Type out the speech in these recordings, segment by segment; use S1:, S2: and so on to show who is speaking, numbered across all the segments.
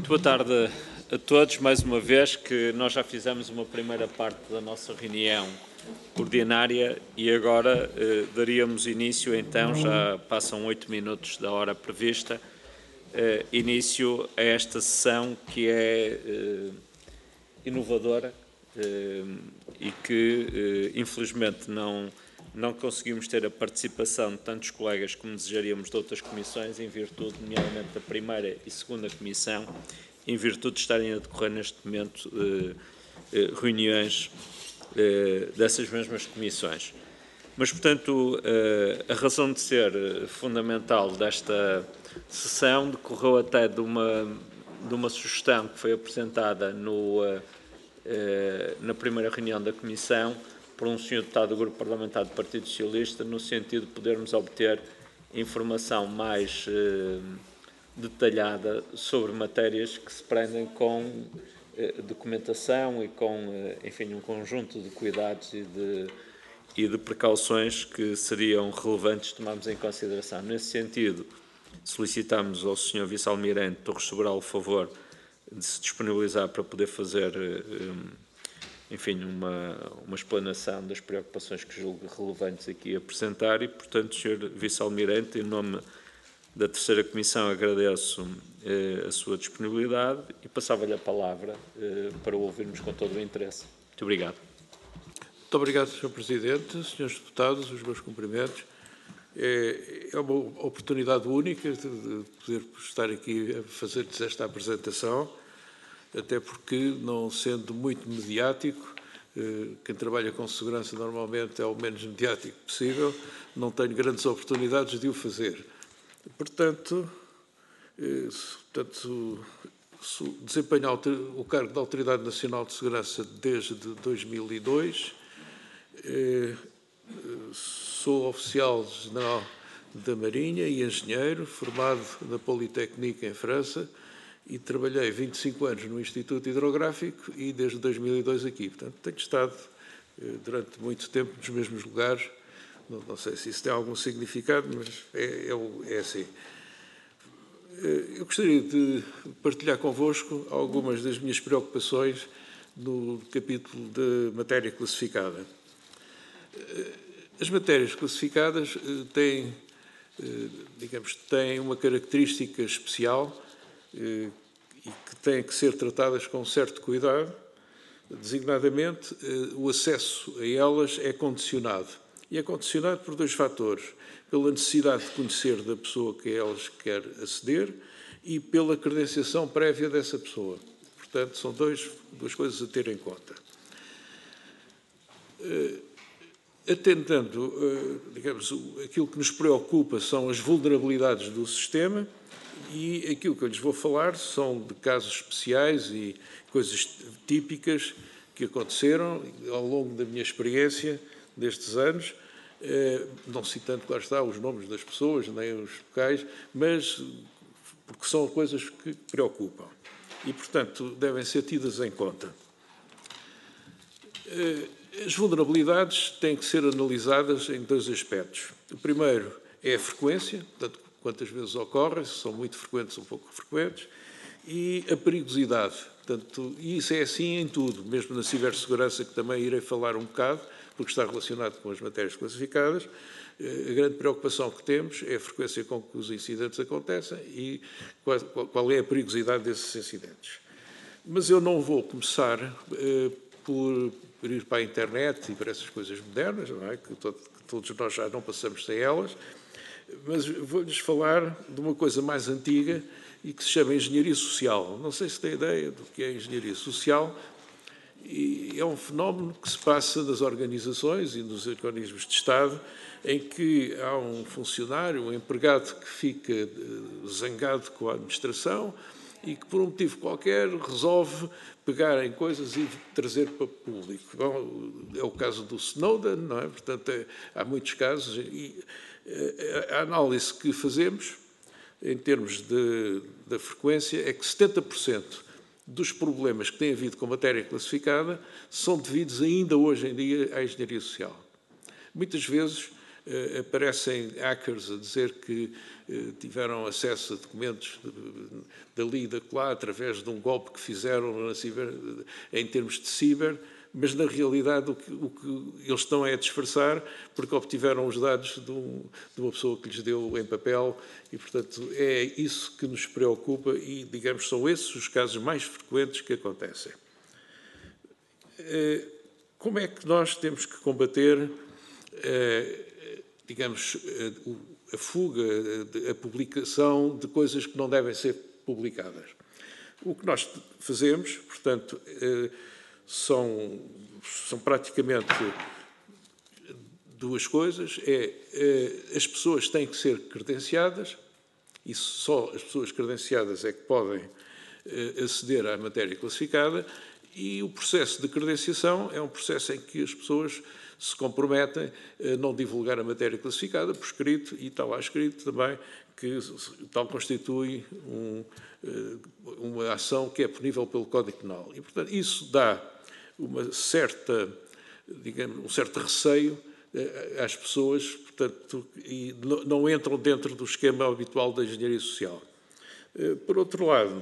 S1: Muito boa tarde a todos, mais uma vez, que nós já fizemos uma primeira parte da nossa reunião ordinária e agora daríamos início, então, já passam 8 minutos da hora prevista, início a esta sessão que é inovadora e que, infelizmente, não conseguimos ter a participação de tantos colegas como desejaríamos de outras comissões, em virtude, nomeadamente, da primeira e segunda comissão, em virtude de estarem a decorrer neste momento reuniões dessas mesmas comissões. Mas, portanto, a razão de ser fundamental desta sessão decorreu até de uma sugestão que foi apresentada na primeira reunião da Comissão por um senhor deputado do Grupo Parlamentar do Partido Socialista, no sentido de podermos obter informação mais detalhada sobre matérias que se prendem com documentação e com, enfim, um conjunto de cuidados e de precauções que seriam relevantes tomarmos em consideração. Nesse sentido, solicitamos ao Sr. Vice-Almirante Torres Sobral o favor de se disponibilizar para poder fazer, enfim, uma explanação das preocupações que julgo relevantes aqui a apresentar e, portanto, Sr. Vice-Almirante, em nome da terceira Comissão, agradeço a sua disponibilidade e passava-lhe a palavra para o ouvirmos com todo o interesse. Muito obrigado.
S2: Muito obrigado, Sr. Presidente. Senhores deputados, os meus cumprimentos. É uma oportunidade única de poder estar aqui a fazer-lhes esta apresentação, até porque, não sendo muito mediático, quem trabalha com segurança normalmente é o menos mediático possível, não tenho grandes oportunidades de o fazer. Portanto, desempenho o cargo de Autoridade Nacional de Segurança desde 2002, sou oficial-general da Marinha e engenheiro, formado na Polytechnique em França, e trabalhei 25 anos no Instituto Hidrográfico e desde 2002 aqui. Portanto, tenho estado durante muito tempo nos mesmos lugares. Não sei se isso tem algum significado, mas é assim. Eu gostaria de partilhar convosco algumas das minhas preocupações no capítulo de matéria classificada. As matérias classificadas têm uma característica especial e que têm que ser tratadas com certo cuidado. Designadamente, o acesso a elas é condicionado. E é condicionado por dois fatores: pela necessidade de conhecer da pessoa que a elas quer aceder e pela credenciação prévia dessa pessoa. Portanto, são duas coisas a ter em conta. Atentando, aquilo que nos preocupa são as vulnerabilidades do sistema e aquilo que eu lhes vou falar são de casos especiais e coisas típicas que aconteceram ao longo da minha experiência destes anos, não citando, claro está, os nomes das pessoas, nem os locais, mas porque são coisas que preocupam e, portanto, devem ser tidas em conta. As vulnerabilidades têm que ser analisadas em dois aspectos. O primeiro é a frequência, portanto, quantas vezes ocorrem, se são muito frequentes ou pouco frequentes, e a perigosidade. Portanto, e isso é assim em tudo, mesmo na cibersegurança, que também irei falar um bocado, porque está relacionado com as matérias classificadas. A grande preocupação que temos é a frequência com que os incidentes acontecem e qual é a perigosidade desses incidentes. Mas eu não vou começar por ir para a internet e para essas coisas modernas, não é? Que todos nós já não passamos sem elas, mas vou-lhes falar de uma coisa mais antiga e que se chama engenharia social. Não sei se tem ideia do que é engenharia social. E é um fenómeno que se passa nas organizações e nos organismos de Estado, em que há um funcionário, um empregado que fica zangado com a administração e que, por um motivo qualquer, resolve pegar em coisas e trazer para o público. Bom, é o caso do Snowden, não é? Portanto, há muitos casos e a análise que fazemos em termos da frequência é que 70% dos problemas que tem havido com matéria classificada são devidos ainda hoje em dia à engenharia social. Muitas vezes aparecem hackers a dizer que tiveram acesso a documentos dali e daquela através de um golpe que fizeram em termos de ciber, mas na realidade o que eles estão é a disfarçar, porque obtiveram os dados de uma pessoa que lhes deu em papel e, portanto, é isso que nos preocupa e, digamos, são esses os casos mais frequentes que acontecem. Como é que nós temos que combater, digamos, a fuga, a publicação de coisas que não devem ser publicadas? O que nós fazemos, portanto, são praticamente duas coisas. As pessoas têm que ser credenciadas, e só as pessoas credenciadas é que podem aceder à matéria classificada, e o processo de credenciação é um processo em que as pessoas se comprometem a não divulgar a matéria classificada por escrito, e está lá escrito também que tal constitui uma ação que é punível pelo Código Penal. E, portanto, isso dá uma certa, digamos, um certo receio às pessoas, portanto, e não entram dentro do esquema habitual da engenharia social. Por outro lado,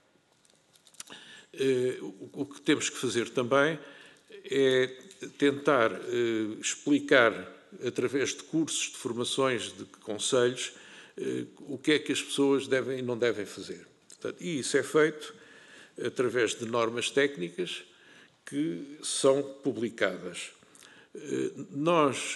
S2: o que temos que fazer também é tentar explicar, através de cursos, de formações, de conselhos, o que é que as pessoas devem e não devem fazer. Portanto, e isso é feito através de normas técnicas que são publicadas. Nós,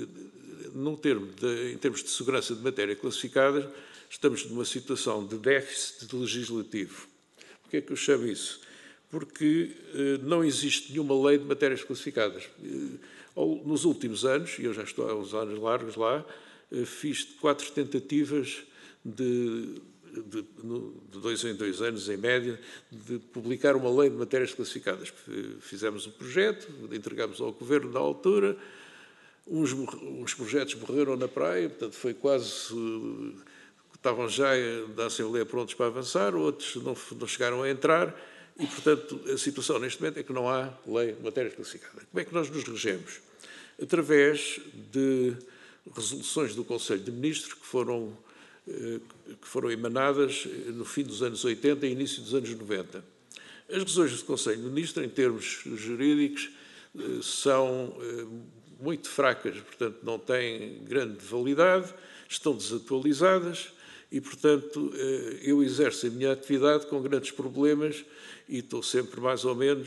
S2: em termos de segurança de matéria classificada, estamos numa situação de déficit legislativo. Porquê é que eu chamo isso? Porque não existe nenhuma lei de matérias classificadas. Nos últimos anos, e eu já estou há uns anos largos lá, fiz 4 tentativas de 2 em 2 anos, em média, de publicar uma lei de matérias classificadas. Fizemos um projeto, entregámos ao Governo na altura, uns projetos morreram na praia, portanto foi quase... estavam já da Assembleia prontos para avançar, outros não chegaram a entrar, e, portanto, a situação neste momento é que não há lei de matérias classificadas. Como é que nós nos regemos? Através de resoluções do Conselho de Ministros que foram emanadas no fim dos anos 80 e início dos anos 90. As resoluções do Conselho de Ministros, em termos jurídicos, são muito fracas, portanto, não têm grande validade, estão desatualizadas e, portanto, eu exerço a minha atividade com grandes problemas e estou sempre mais ou menos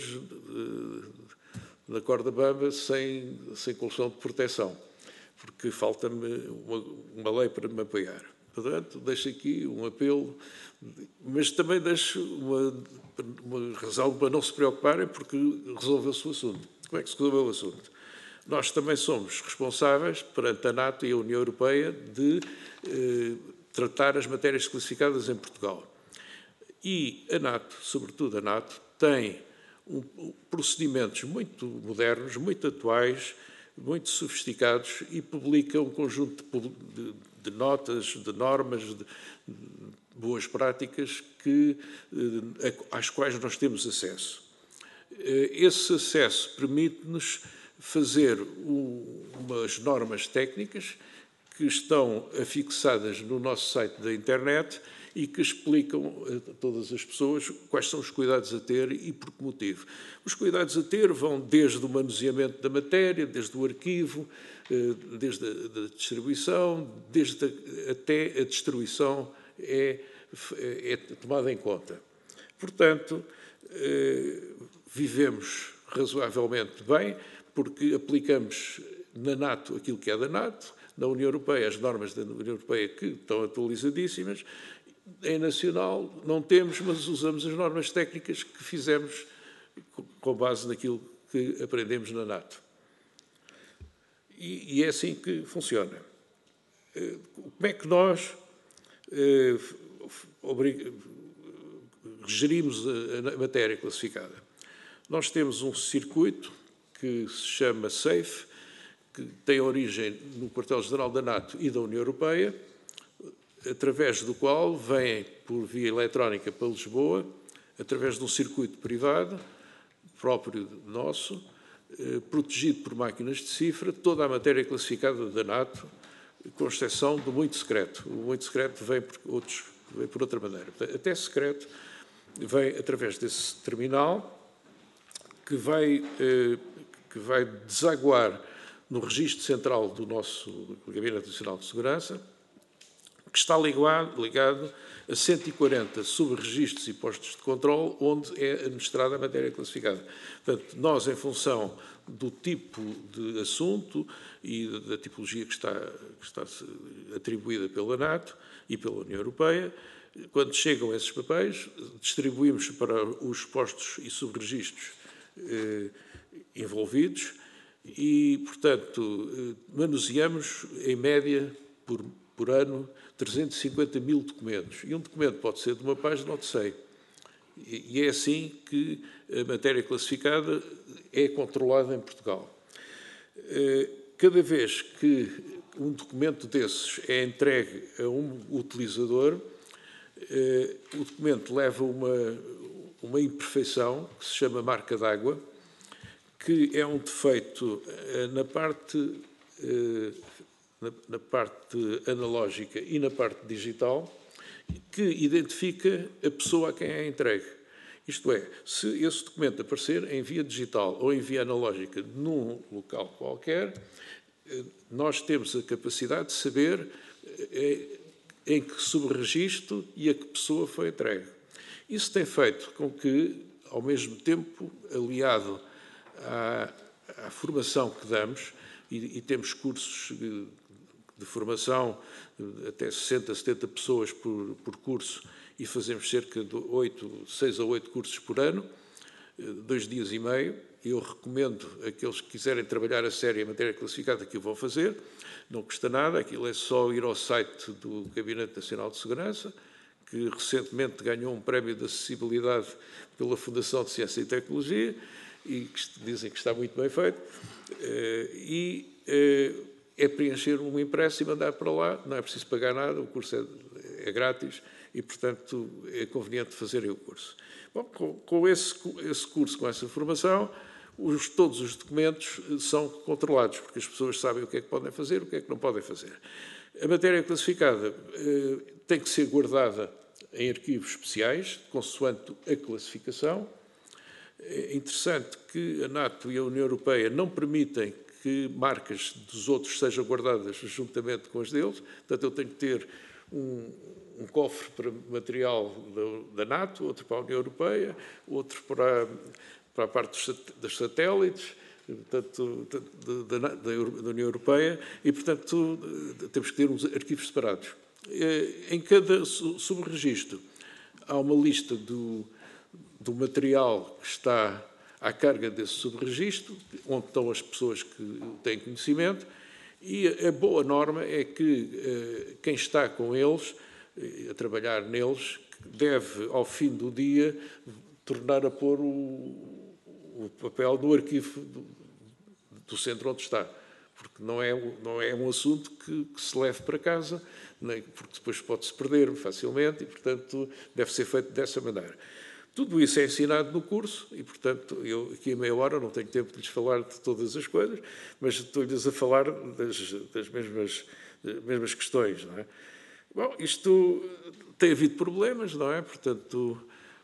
S2: na corda bamba, sem colchão de proteção, porque falta-me uma lei para me apoiar. Portanto, deixo aqui um apelo, mas também deixo uma razão para não se preocuparem, porque resolveu-se o assunto. Como é que se resolveu o assunto? Nós também somos responsáveis, perante a NATO e a União Europeia, de tratar as matérias classificadas em Portugal. E a NATO, sobretudo a NATO, tem procedimentos muito modernos, muito atuais, muito sofisticados e publica um conjunto de notas, de normas, de boas práticas às quais nós temos acesso. Esse acesso permite-nos fazer umas normas técnicas que estão afixadas no nosso site da internet e que explicam a todas as pessoas quais são os cuidados a ter e por que motivo. Os cuidados a ter vão desde o manuseamento da matéria, desde o arquivo, desde a distribuição, até a destruição é tomada em conta. Portanto, vivemos razoavelmente bem, porque aplicamos na NATO aquilo que é da NATO, na União Europeia as normas da União Europeia que estão atualizadíssimas. Em nacional não temos, mas usamos as normas técnicas que fizemos com base naquilo que aprendemos na NATO. E é assim que funciona. Como é que nós gerimos a matéria classificada? Nós temos um circuito que se chama SAFE, que tem origem no quartel-general da NATO e da União Europeia, através do qual vêm por via eletrónica para Lisboa, através de um circuito privado, próprio nosso, protegido por máquinas de cifra, toda a matéria classificada da NATO, com exceção do muito secreto. O muito secreto vem por outra maneira. Até secreto vem através desse terminal que vai desaguar no registro central do nosso Gabinete Nacional de Segurança, que está ligado a 140 subregistros e postos de controle onde é administrada a matéria classificada. Portanto, nós, em função do tipo de assunto e da tipologia que está atribuída pela NATO e pela União Europeia, quando chegam esses papéis, distribuímos para os postos e subregistros envolvidos e, portanto, manuseamos, em média, por ano, 350 mil documentos. E um documento pode ser de uma página ou de 100. E é assim que a matéria classificada é controlada em Portugal. Cada vez que um documento desses é entregue a um utilizador, o documento leva uma imperfeição que se chama marca d'água, que é um defeito na parte analógica e na parte digital, que identifica a pessoa a quem é entregue. Isto é, se esse documento aparecer em via digital ou em via analógica num local qualquer, nós temos a capacidade de saber em que subregistro e a que pessoa foi entregue. Isso tem feito com que, ao mesmo tempo, aliado à formação que damos, e temos cursos de formação, até 60, 70 pessoas por curso, e fazemos cerca de 6 a 8 cursos por ano, 2 dias e meio. Eu recomendo àqueles que quiserem trabalhar a sério em matéria classificada que o vão fazer. Não custa nada, aquilo é só ir ao site do Gabinete Nacional de Segurança, que recentemente ganhou um prémio de acessibilidade pela Fundação de Ciência e Tecnologia, e que dizem que está muito bem feito, é preencher um impresso e mandar para lá, não é preciso pagar nada, o curso é grátis e, portanto, é conveniente fazerem o curso. Bom, com esse curso, com essa formação, todos os documentos são controlados, porque as pessoas sabem o que é que podem fazer, o que é que não podem fazer. A matéria classificada tem que ser guardada em arquivos especiais, consoante a classificação. É interessante que a NATO e a União Europeia não permitem que marcas dos outros sejam guardadas juntamente com as deles. Portanto, eu tenho que ter um cofre para material da NATO, outro para a União Europeia, outro para a parte dos satélites, portanto, da União Europeia, e, portanto, temos que ter uns arquivos separados. Em cada subregistro há uma lista do material que está à carga desse subregistro, onde estão as pessoas que têm conhecimento, e a boa norma é que quem está com eles, a trabalhar neles, deve, ao fim do dia, tornar a pôr o papel no arquivo do centro onde está. Porque não é um assunto que se leve para casa, porque depois pode-se perder facilmente e, portanto, deve ser feito dessa maneira. Tudo isso é ensinado no curso e, portanto, eu aqui a meia hora não tenho tempo de lhes falar de todas as coisas, mas estou-lhes a falar das mesmas questões, não é? Bom, isto tem havido problemas, não é? Portanto,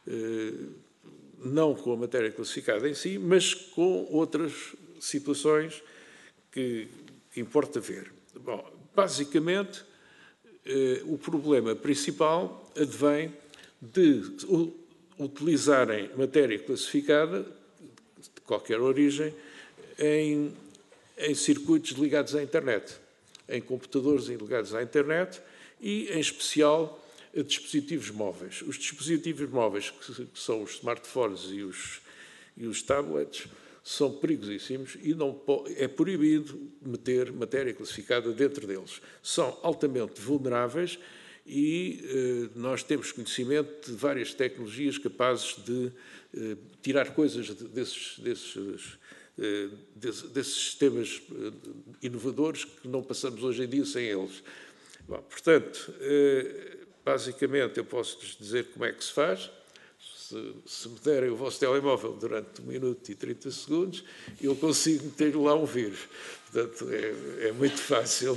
S2: não com a matéria classificada em si, mas com outras situações que importa ver. Bom, basicamente, o problema principal advém de utilizarem matéria classificada, de qualquer origem, em circuitos ligados à internet, em computadores ligados à internet e, em especial, a dispositivos móveis. Os dispositivos móveis, que são os smartphones e os tablets, são perigosíssimos e é proibido meter matéria classificada dentro deles. São altamente vulneráveis e nós temos conhecimento de várias tecnologias capazes de tirar coisas desses sistemas inovadores que não passamos hoje em dia sem eles. Bom, portanto, basicamente eu posso-lhes dizer como é que se faz. se me derem o vosso telemóvel durante 1 minuto e 30 segundos, eu consigo meter lá um vírus. Portanto, é muito fácil.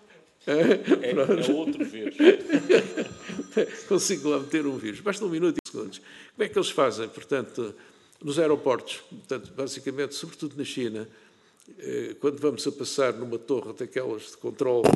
S1: É outro vírus.
S2: Consigo lá meter um vírus. Basta 1 minuto e segundos. Como é que eles fazem? Portanto, nos aeroportos, portanto, basicamente, sobretudo na China, quando vamos a passar numa torre daquelas de controle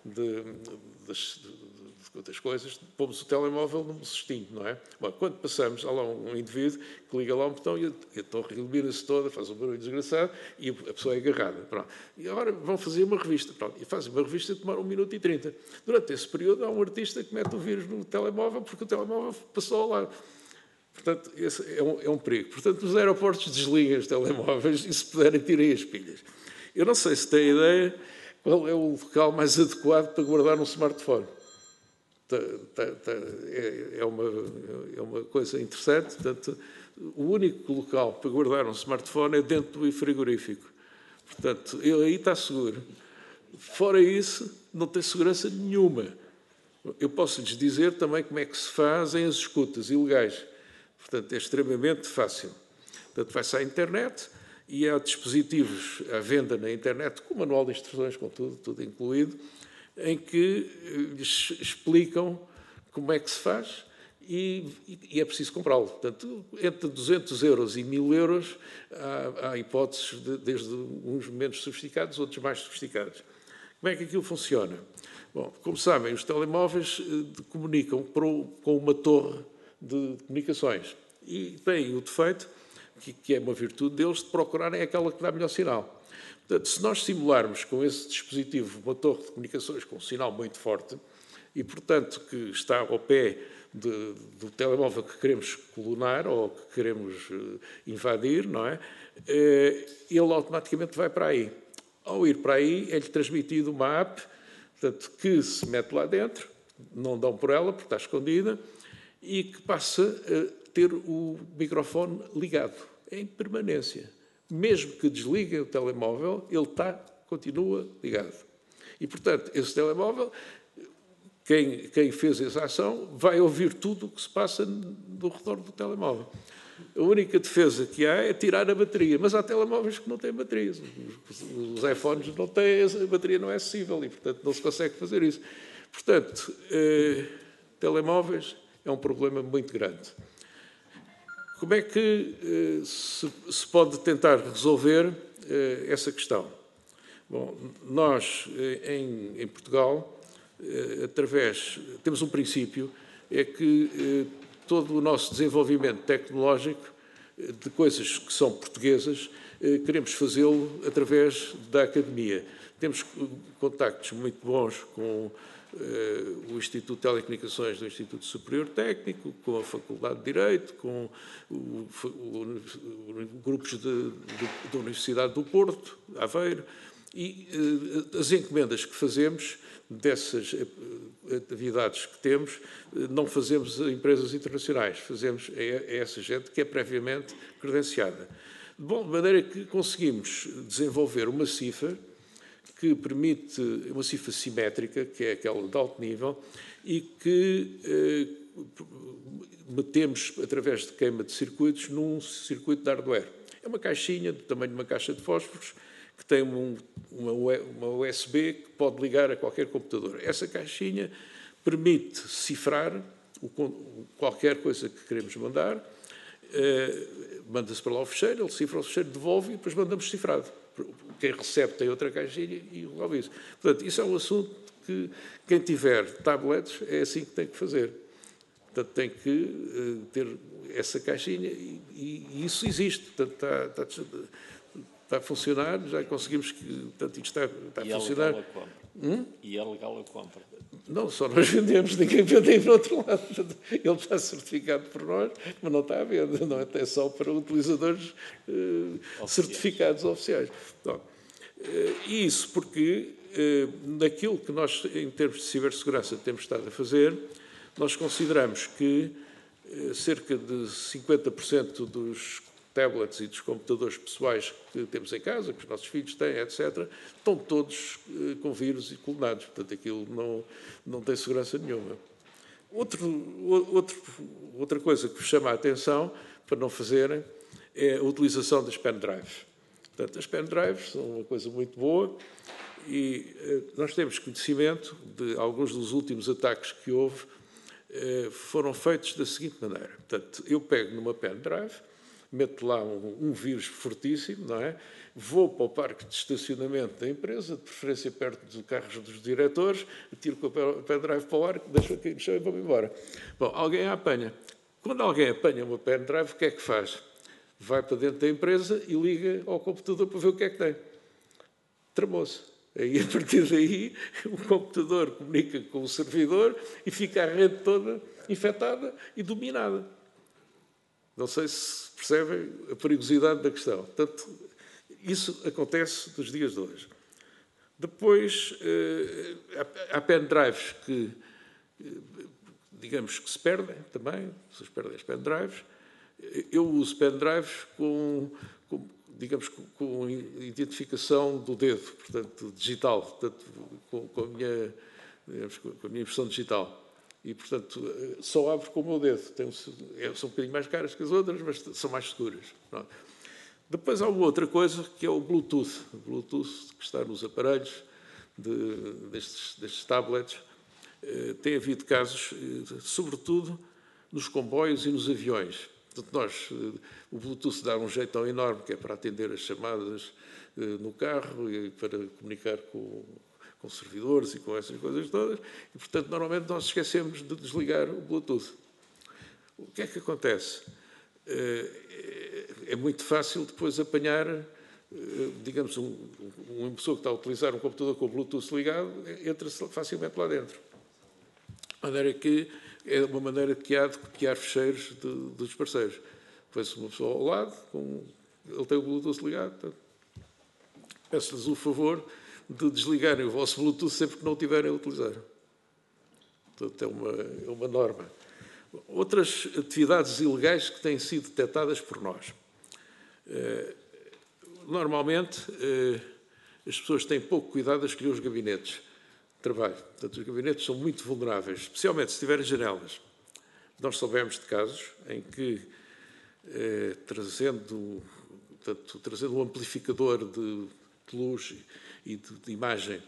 S2: das coisas, pomos o telemóvel num cestinho, não é? Bom, quando passamos, há lá um indivíduo que liga lá um botão e a torre ilumina-se toda, faz um barulho desgraçado e a pessoa é agarrada. Pronto. E agora vão fazer uma revista. Pronto. E fazem uma revista que demora 1 minuto e 30. Durante esse período há um artista que mete o vírus no telemóvel porque o telemóvel passou ao lado. Portanto, esse é um perigo. Portanto, nos aeroportos desliguem os telemóveis e, se puderem, tirem as pilhas. Eu não sei se têm ideia qual é o local mais adequado para guardar um smartphone. É uma coisa interessante. Portanto, o único local para guardar um smartphone é dentro do frigorífico. Portanto, ele aí está seguro. Fora isso, não tem segurança nenhuma. Eu posso-lhes dizer também como é que se fazem as escutas ilegais. Portanto, é extremamente fácil. Portanto, vai-se à internet e há dispositivos à venda na internet, com manual de instruções, com tudo incluído, em que lhes explicam como é que se faz e é preciso comprá-lo. Portanto, entre 200 euros e 1.000 euros há hipóteses desde uns menos sofisticados, outros mais sofisticados. Como é que aquilo funciona? Bom, como sabem, os telemóveis comunicam com uma torre de comunicações e têm o defeito, que é uma virtude deles, de procurarem aquela que dá melhor sinal. Portanto, se nós simularmos com esse dispositivo uma torre de comunicações com um sinal muito forte e, portanto, que está ao pé do telemóvel que queremos colunar ou que queremos invadir, não é? Ele automaticamente vai para aí. Ao ir para aí, é-lhe transmitido uma app, portanto, que se mete lá dentro, não dão por ela, porque está escondida, e que passa a ter o microfone ligado, em permanência. Mesmo que desliguem o telemóvel, ele continua ligado. E, portanto, esse telemóvel, quem fez essa ação, vai ouvir tudo o que se passa no redor do telemóvel. A única defesa que há é tirar a bateria, mas há telemóveis que não têm baterias. Os iPhones não têm, a bateria não é acessível e, portanto, não se consegue fazer isso. Portanto, telemóveis é um problema muito grande. Como é que se pode tentar resolver essa questão? Bom, nós, em Portugal, temos um princípio, é que todo o nosso desenvolvimento tecnológico de coisas que são portuguesas, queremos fazê-lo através da academia. Temos contactos muito bons com o Instituto de Telecomunicações do Instituto Superior Técnico, com a Faculdade de Direito, com grupos da Universidade do Porto, Aveiro, e as encomendas que fazemos dessas atividades que temos, não fazemos a empresas internacionais, fazemos a essa gente que é previamente credenciada. De maneira que conseguimos desenvolver uma cifra que permite uma cifra simétrica, que é aquela de alto nível, e que metemos, através de queima de circuitos, num circuito de hardware. É uma caixinha do tamanho de uma caixa de fósforos, que tem uma USB que pode ligar a qualquer computador. Essa caixinha permite cifrar qualquer coisa que queremos mandar, manda-se para lá o fecheiro, ele cifra o fecheiro, devolve e depois mandamos cifrado. Quem recebe tem outra caixinha e resolve isso. Portanto, isso é um assunto que quem tiver tablets é assim que tem que fazer. Portanto, tem que ter essa caixinha e isso existe. Portanto, está a funcionar, já conseguimos que... Portanto, isto está a funcionar.
S1: E é legal a compra?
S2: Não, só nós vendemos, ninguém vende aí para outro lado. Ele está certificado por nós, mas não está à venda, não é? É só para utilizadores certificados oficiais. Bom, e isso porque, naquilo que nós, em termos de cibersegurança, temos estado a fazer, nós consideramos que cerca de 50% dos tablets e dos computadores pessoais que temos em casa, que os nossos filhos têm, etc., estão todos com vírus e clonados. Portanto, aquilo não tem segurança nenhuma. Outro Outra coisa que vos chama a atenção para não fazerem é a utilização das pendrives. Portanto, as pendrives são uma coisa muito boa e nós temos conhecimento de alguns dos últimos ataques que houve, foram feitos da seguinte maneira. Portanto, eu pego numa pendrive, meto lá um vírus fortíssimo, não é? Vou para o parque de estacionamento da empresa, de preferência perto dos carros dos diretores, tiro com a pendrive para o ar, deixo aqui no chão e vou-me embora. Bom, alguém a apanha. Quando alguém apanha uma pendrive, o que é que faz? Vai para dentro da empresa e liga ao computador para ver o que é que tem. Tramou-se. Aí, a partir daí, o computador comunica com o servidor e fica a rede toda infectada e dominada. Não sei se percebem a perigosidade da questão. Portanto, isso acontece nos dias de hoje. Depois, há pendrives que, digamos, que se perdem também, as pessoas perdem as pendrives. Eu uso pendrives digamos, com identificação do dedo, portanto, digital, portanto, com a minha impressão digital. E, portanto, só abro com o meu dedo. São um bocadinho mais caras que as outras, mas são mais seguras. Pronto. Depois há uma outra coisa, que é o Bluetooth. O Bluetooth que está nos aparelhos destes tablets. Tem havido casos, sobretudo, nos comboios e nos aviões. Portanto, o Bluetooth dá um jeitão enorme, que é para atender as chamadas no carro e para comunicar com servidores e com essas coisas todas. E, portanto, normalmente nós esquecemos de desligar o Bluetooth. O que é que acontece? É muito fácil depois apanhar, digamos, uma pessoa que está a utilizar um computador com o Bluetooth ligado, entra facilmente lá dentro. De maneira que é uma maneira que há de copiar fecheiros dos parceiros. Põe-se uma pessoa ao lado, ele tem o Bluetooth ligado. Portanto, peço-lhes o favor de desligarem o vosso Bluetooth sempre que não o tiverem a utilizar. Portanto, é uma norma. Outras atividades ilegais que têm sido detectadas por nós. Normalmente, as pessoas têm pouco cuidado a escolher os gabinetes de trabalho. Portanto, os gabinetes são muito vulneráveis, especialmente se tiverem janelas. Nós soubemos de casos em que, trazendo um amplificador de luz e de imagem,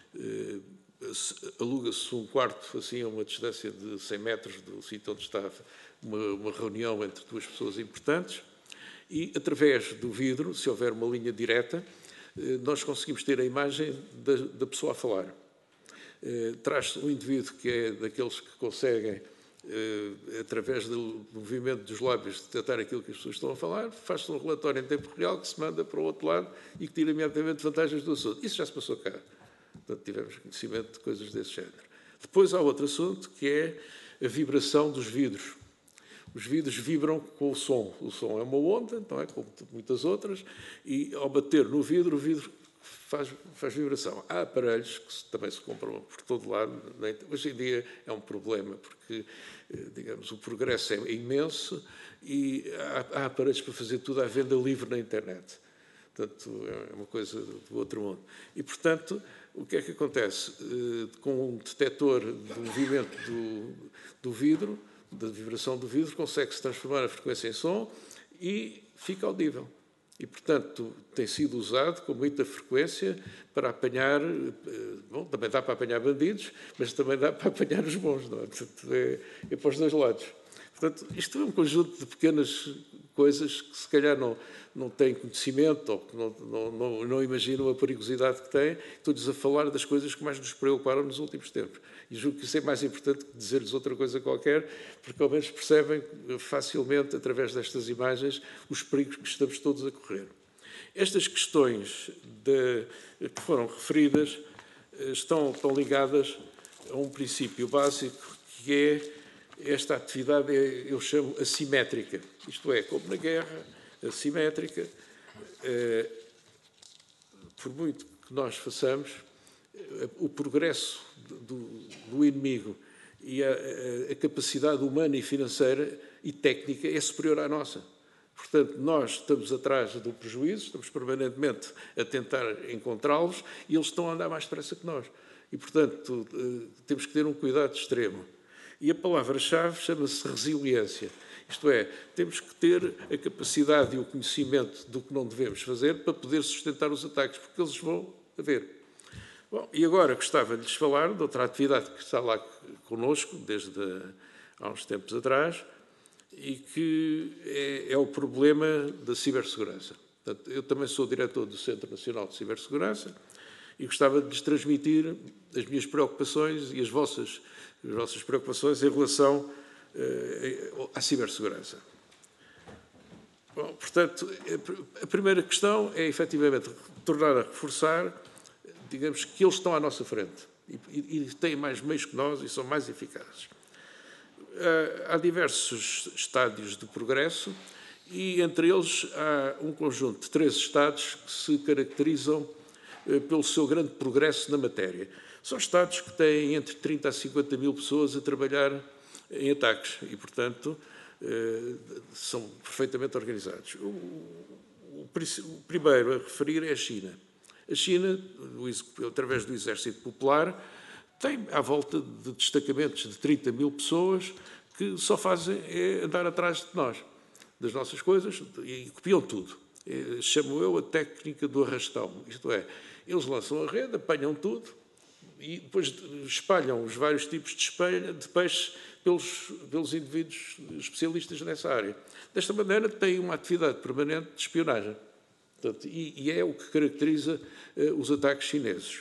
S2: aluga-se um quarto assim a uma distância de 100 metros do sítio onde está uma reunião entre duas pessoas importantes e, através do vidro, se houver uma linha direta, nós conseguimos ter a imagem da pessoa a falar. Traz-se um indivíduo que é daqueles que conseguem, através do movimento dos lábios, detectar aquilo que as pessoas estão a falar, faz-se um relatório em tempo real que se manda para o outro lado e que tira imediatamente vantagens do assunto. Isso já se passou cá. Portanto, tivemos conhecimento de coisas desse género. Depois há outro assunto, que é a vibração dos vidros. Os vidros vibram com o som. O som é uma onda, não é? Como muitas outras, e ao bater no vidro, o vidro faz vibração. Há aparelhos que também se compram por todo lado. Hoje em dia é um problema, porque, digamos, o progresso é imenso e há aparelhos para fazer tudo à venda livre na internet. Portanto, é uma coisa do outro mundo. E, portanto, o que é que acontece? Com um detector de movimento do vidro, da vibração do vidro, consegue-se transformar a frequência em som e fica audível. E, portanto, tem sido usado com muita frequência para apanhar... Bom, também dá para apanhar bandidos, mas também dá para apanhar os bons, não é? Portanto, é para os dois lados. Portanto, isto é um conjunto de pequenas coisas que, se calhar, não têm conhecimento ou que não imaginam a perigosidade que têm. Estou-lhes a falar das coisas que mais nos preocuparam nos últimos tempos. E julgo que isso é mais importante que dizer-lhes outra coisa qualquer, porque ao menos percebem facilmente, através destas imagens, os perigos que estamos todos a correr. Estas questões que foram referidas estão ligadas a um princípio básico, que é esta atividade, eu chamo assimétrica. Isto é, como na guerra, assimétrica, por muito que nós façamos, o progresso do inimigo e a capacidade humana e financeira e técnica é superior à nossa. Portanto, nós estamos atrás do prejuízo, estamos permanentemente a tentar encontrá-los e eles estão a andar mais depressa que nós. E, portanto, temos que ter um cuidado extremo. E a palavra-chave chama-se resiliência. Isto é, temos que ter a capacidade e o conhecimento do que não devemos fazer para poder sustentar os ataques, porque eles vão haver. Bom, e agora gostava de lhes falar de outra atividade que está lá connosco, desde há uns tempos atrás, e que é o problema da cibersegurança. Portanto, eu também sou diretor do Centro Nacional de Cibersegurança e gostava de lhes transmitir as minhas preocupações e as vossas preocupações em relação à cibersegurança. Bom, portanto, a primeira questão é, efetivamente, tornar a reforçar, digamos, que eles estão à nossa frente e têm mais meios que nós e são mais eficazes. Há diversos estádios de progresso e, entre eles, há um conjunto de 3 Estados que se caracterizam pelo seu grande progresso na matéria. São Estados que têm entre 30 a 50 mil pessoas a trabalhar em ataques e, portanto, são perfeitamente organizados. O primeiro a referir é a China. A China, através do Exército Popular, tem à volta de destacamentos de 30 mil pessoas que só fazem andar atrás de nós, das nossas coisas, e copiam tudo. Chamo eu a técnica do arrastão. Isto é, eles lançam a rede, apanham tudo e depois espalham os vários tipos de peixes pelos indivíduos especialistas nessa área. Desta maneira, têm uma atividade permanente de espionagem. Portanto, e é o que caracteriza os ataques chineses.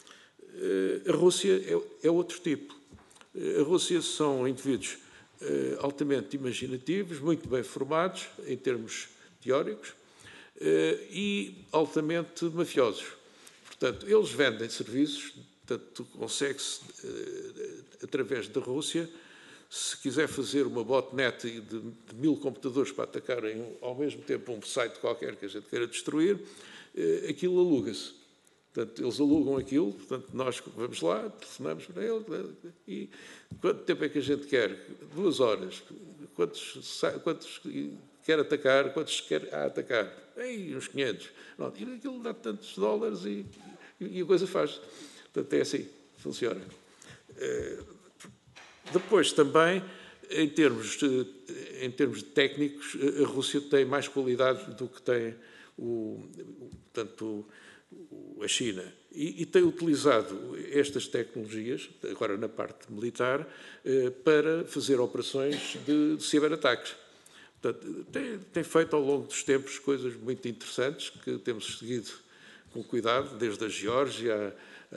S2: A Rússia é outro tipo. A Rússia são indivíduos altamente imaginativos, muito bem formados em termos teóricos e altamente mafiosos. Portanto, eles vendem serviços, portanto, consegue-se, através da Rússia, se quiser fazer uma botnet de 1000 computadores para atacarem ao mesmo tempo um site qualquer que a gente queira destruir, aquilo aluga-se. Portanto, eles alugam aquilo, portanto, nós vamos lá, telefonamos para eles, e quanto tempo é que a gente quer? 2 horas. Quantos quer atacar? Quantos quer atacar? Uns 500. Pronto, e aquilo dá tantos dólares e a coisa faz. Portanto, é assim, funciona. Depois, também, em termos de técnicos, a Rússia tem mais qualidade do que tem a China. E tem utilizado estas tecnologias, agora na parte militar, para fazer operações de ciberataques. Portanto, tem feito ao longo dos tempos coisas muito interessantes que temos seguido com cuidado, desde a Geórgia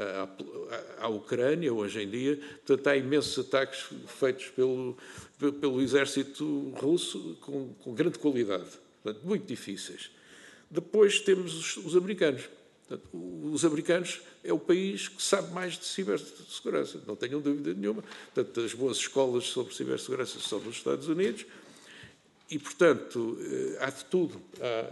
S2: à Ucrânia, hoje em dia. Portanto, há imensos ataques feitos pelo exército russo com grande qualidade, portanto, muito difíceis. Depois temos os americanos. Portanto, os americanos é o país que sabe mais de cibersegurança, não tenham dúvida nenhuma. Portanto, as boas escolas sobre cibersegurança são nos Estados Unidos e, portanto, há de tudo.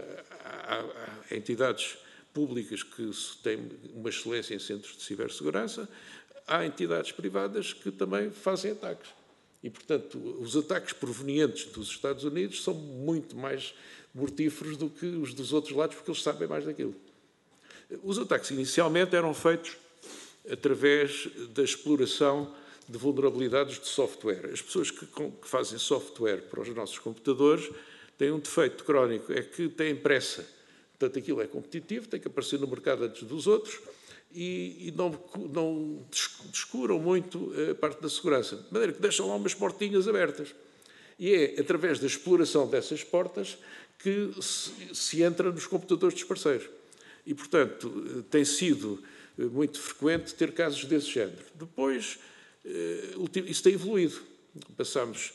S2: Há entidades públicas que têm uma excelência em centros de cibersegurança, há entidades privadas que também fazem ataques. E, portanto, os ataques provenientes dos Estados Unidos são muito mais mortíferos do que os dos outros lados, porque eles sabem mais daquilo. Os ataques inicialmente eram feitos através da exploração de vulnerabilidades de software. As pessoas que fazem software para os nossos computadores têm um defeito crónico, é que têm pressa. Portanto, aquilo é competitivo, tem que aparecer no mercado antes dos outros e não descuram muito a parte da segurança. De maneira que deixam lá umas portinhas abertas. E é através da exploração dessas portas que se entra nos computadores dos parceiros. E, portanto, tem sido muito frequente ter casos desse género. Depois, isso tem evoluído. Passámos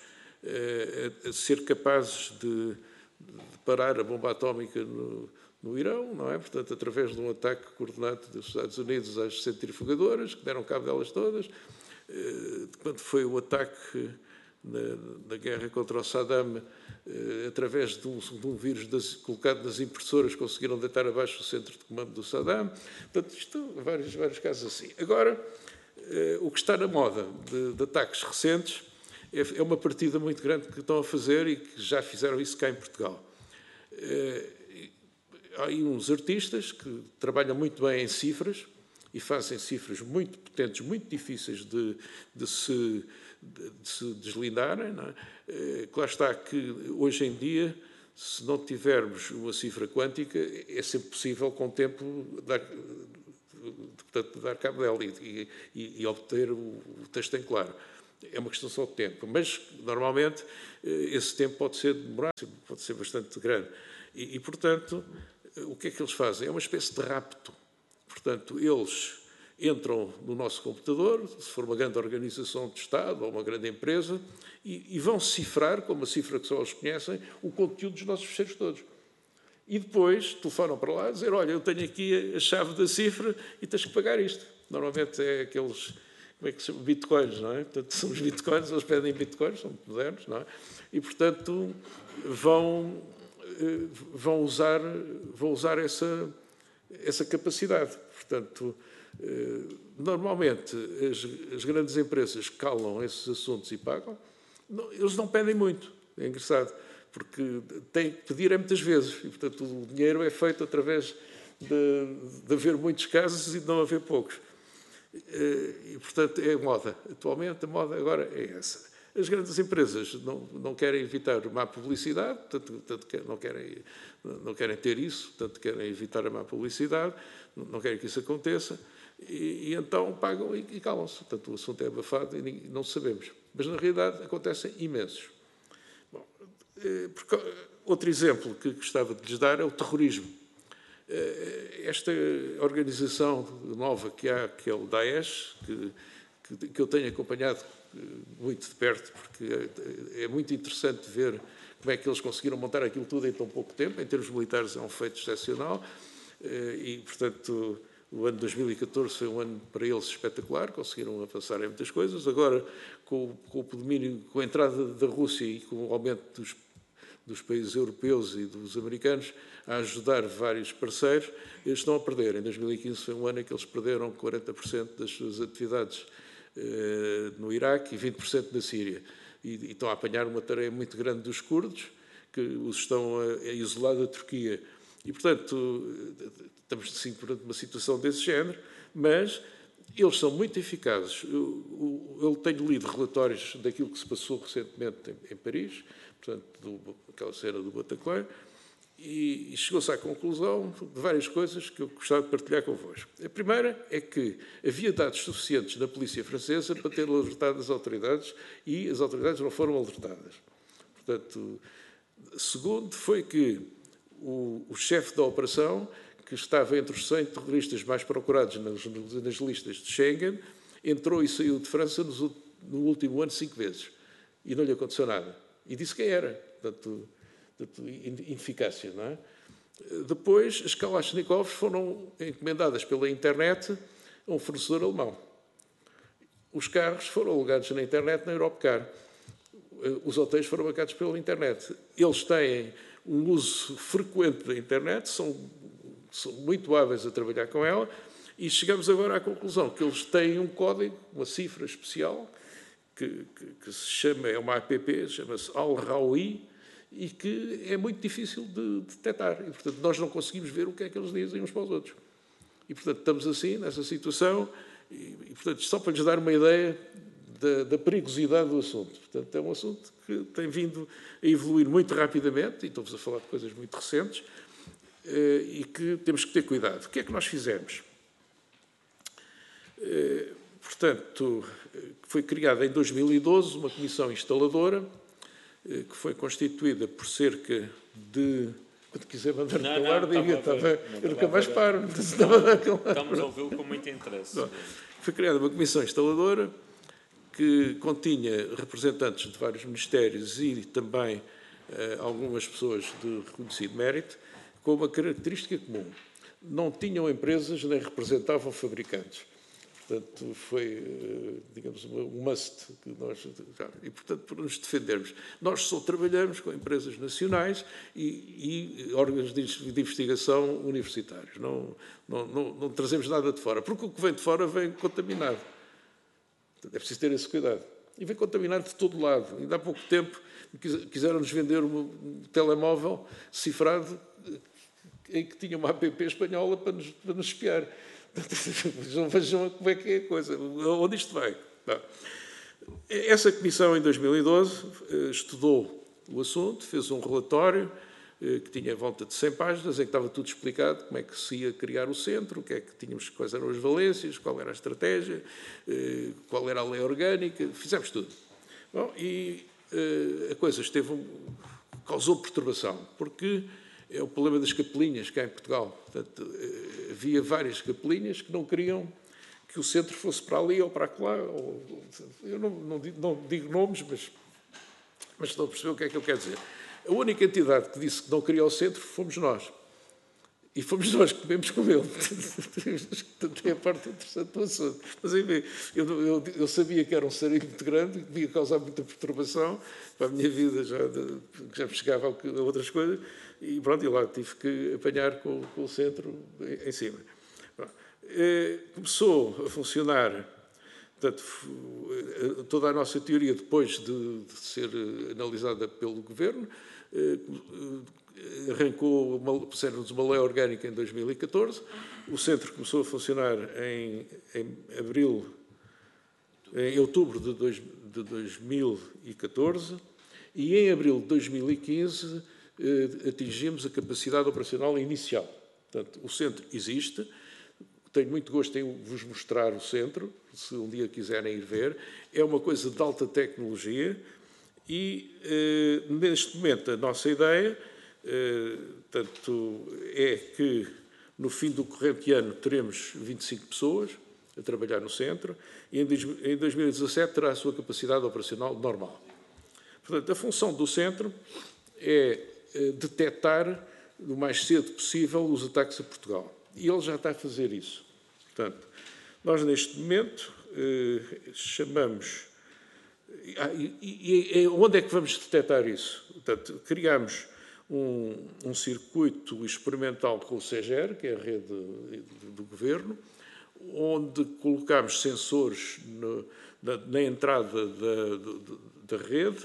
S2: a ser capazes de parar a bomba atómica no Irão, não é? Portanto, através de um ataque coordenado dos Estados Unidos às centrifugadoras, que deram cabo delas todas. Quando foi o ataque na guerra contra o Saddam, através de um vírus colocado nas impressoras, conseguiram deitar abaixo o centro de comando do Saddam. Portanto, isto, vários casos assim. Agora, o que está na moda de ataques recentes é uma partida muito grande que estão a fazer e que já fizeram isso cá em Portugal. Há aí uns artistas que trabalham muito bem em cifras e fazem cifras muito potentes, muito difíceis de se de se deslindarem. Não é? Claro está que, hoje em dia, se não tivermos uma cifra quântica, é sempre possível, com o tempo, dar cabo dela e obter o texto em claro. É uma questão só de tempo, mas, normalmente, esse tempo pode ser demorado, pode ser bastante grande. E, portanto, o que é que eles fazem? É uma espécie de rapto. Portanto, eles entram no nosso computador, se for uma grande organização de Estado ou uma grande empresa, e vão cifrar, com uma cifra que só eles conhecem, o conteúdo dos nossos fecheiros todos. E depois telefonam para lá e dizem: olha, eu tenho aqui a chave da cifra e tens que pagar isto. Normalmente é aqueles, como é que se chama? Bitcoins, não é? Portanto, são os bitcoins, eles pedem bitcoins, são modernos, não é? E, portanto, vão usar essa capacidade. Portanto, normalmente, as grandes empresas calam esses assuntos e pagam. Eles não pedem muito, é engraçado, porque têm que pedir muitas vezes. E, portanto, o dinheiro é feito através de haver muitos casos e de não haver poucos. E, portanto, é moda. Atualmente, a moda agora é essa. As grandes empresas não querem evitar má publicidade, portanto, não querem ter isso, portanto, querem evitar a má publicidade, não querem que isso aconteça, e então pagam e calam-se. Portanto, o assunto é abafado e não sabemos. Mas, na realidade, acontecem imensos. Bom, outro exemplo que gostava de lhes dar é o terrorismo. Esta organização nova que há, que é o Daesh, que eu tenho acompanhado muito de perto, porque é muito interessante ver como é que eles conseguiram montar aquilo tudo em tão pouco tempo. Em termos militares é um feito excepcional e, portanto, o ano 2014 foi um ano para eles espetacular, conseguiram avançar em muitas coisas. Agora, com o domínio, com a entrada da Rússia e com o aumento dos países europeus e dos americanos a ajudar vários parceiros, eles estão a perder. Em 2015 foi um ano em que eles perderam 40% das suas atividades no Iraque e 20% na Síria. E estão a apanhar uma tarefa muito grande dos curdos, que os estão a isolar da Turquia. E, portanto, estamos sim perante uma situação desse género, mas eles são muito eficazes. Eu tenho lido relatórios daquilo que se passou recentemente em Paris, portanto, aquela cena do Bataclan, e chegou-se à conclusão de várias coisas que eu gostava de partilhar convosco. A primeira é que havia dados suficientes na polícia francesa para ter alertado as autoridades e as autoridades não foram alertadas. Portanto, segundo foi que o chefe da operação, que estava entre os 100 terroristas mais procurados nas listas de Schengen, entrou e saiu de França no último ano 5 vezes. E não lhe aconteceu nada. E disse quem era. Portanto, ineficácia, não é? Depois, as Kalashnikovs foram encomendadas pela internet a um fornecedor alemão. Os carros foram alugados na internet na Europcar. Os hotéis foram marcados pela internet. Eles têm um uso frequente da internet, são muito hábeis a trabalhar com ela, e chegamos agora à conclusão que eles têm um código, uma cifra especial, que se chama, é uma app, chama-se Al-Rawi, e que é muito difícil de detectar. E, portanto, nós não conseguimos ver o que é que eles dizem uns para os outros. E, portanto, estamos assim, nessa situação, e portanto, só para lhes dar uma ideia da perigosidade do assunto. Portanto, é um assunto que tem vindo a evoluir muito rapidamente, e estou-vos a falar de coisas muito recentes, e que temos que ter cuidado. O que é que nós fizemos? Portanto, foi criada em 2012 uma comissão instaladora, que foi constituída por cerca de... Quando quiser mandar calar, diga, eu nunca mais paro.
S1: Estamos a ouvi-lo com muito interesse.
S2: Foi criada uma comissão instaladora que continha representantes de vários ministérios e também algumas pessoas de reconhecido mérito, com uma característica comum. Não tinham empresas nem representavam fabricantes. Portanto, foi, digamos, um must que nós... E, portanto, por nos defendermos. Nós só trabalhamos com empresas nacionais e órgãos de investigação universitários. Não trazemos nada de fora, porque o que vem de fora vem contaminado. Portanto, é preciso ter esse cuidado. E vem contaminado de todo lado. Ainda há pouco tempo quiseram-nos vender um telemóvel cifrado em que tinha uma app espanhola para nos espiar. Vejam como é que é a coisa, onde isto vai. Essa comissão, em 2012, estudou o assunto, fez um relatório que tinha volta de 100 páginas, em que estava tudo explicado, como é que se ia criar o centro, o que é que tínhamos, quais eram as valências, qual era a estratégia, qual era a lei orgânica, fizemos tudo. Bom, e a coisa causou perturbação, porque é o problema das capelinhas cá em Portugal. Portanto, havia várias capelinhas que não queriam que o centro fosse para ali ou para lá. Eu não digo nomes, mas estão a perceber o que é que eu quero dizer. A única entidade que disse que não queria o centro fomos nós. E fomos nós que comemos com ele. Portanto, é a parte interessante do assunto. Mas, enfim, eu sabia que era um sarilho muito grande, que ia causar muita perturbação para a minha vida, que já me chegava a outras coisas, e pronto, e lá tive que apanhar com o centro em cima. Começou a funcionar, portanto, toda a nossa teoria, depois de ser analisada pelo Governo, puseram-nos uma lei orgânica em 2014, o centro começou a funcionar em outubro de 2014, e em abril de 2015 atingimos a capacidade operacional inicial. Portanto, o centro existe. Tenho muito gosto em vos mostrar o centro, se um dia quiserem ir ver. É uma coisa de alta tecnologia e, neste momento, a nossa ideia é que, no fim do corrente ano, teremos 25 pessoas a trabalhar no centro e, em 2017, terá a sua capacidade operacional normal. Portanto, a função do centro é detectar, o mais cedo possível, os ataques a Portugal. E ele já está a fazer isso. Portanto, nós neste momento chamamos... onde é que vamos detectar isso? Portanto, criamos um circuito experimental com o SEGER, que é a rede do Governo, onde colocamos sensores na entrada da rede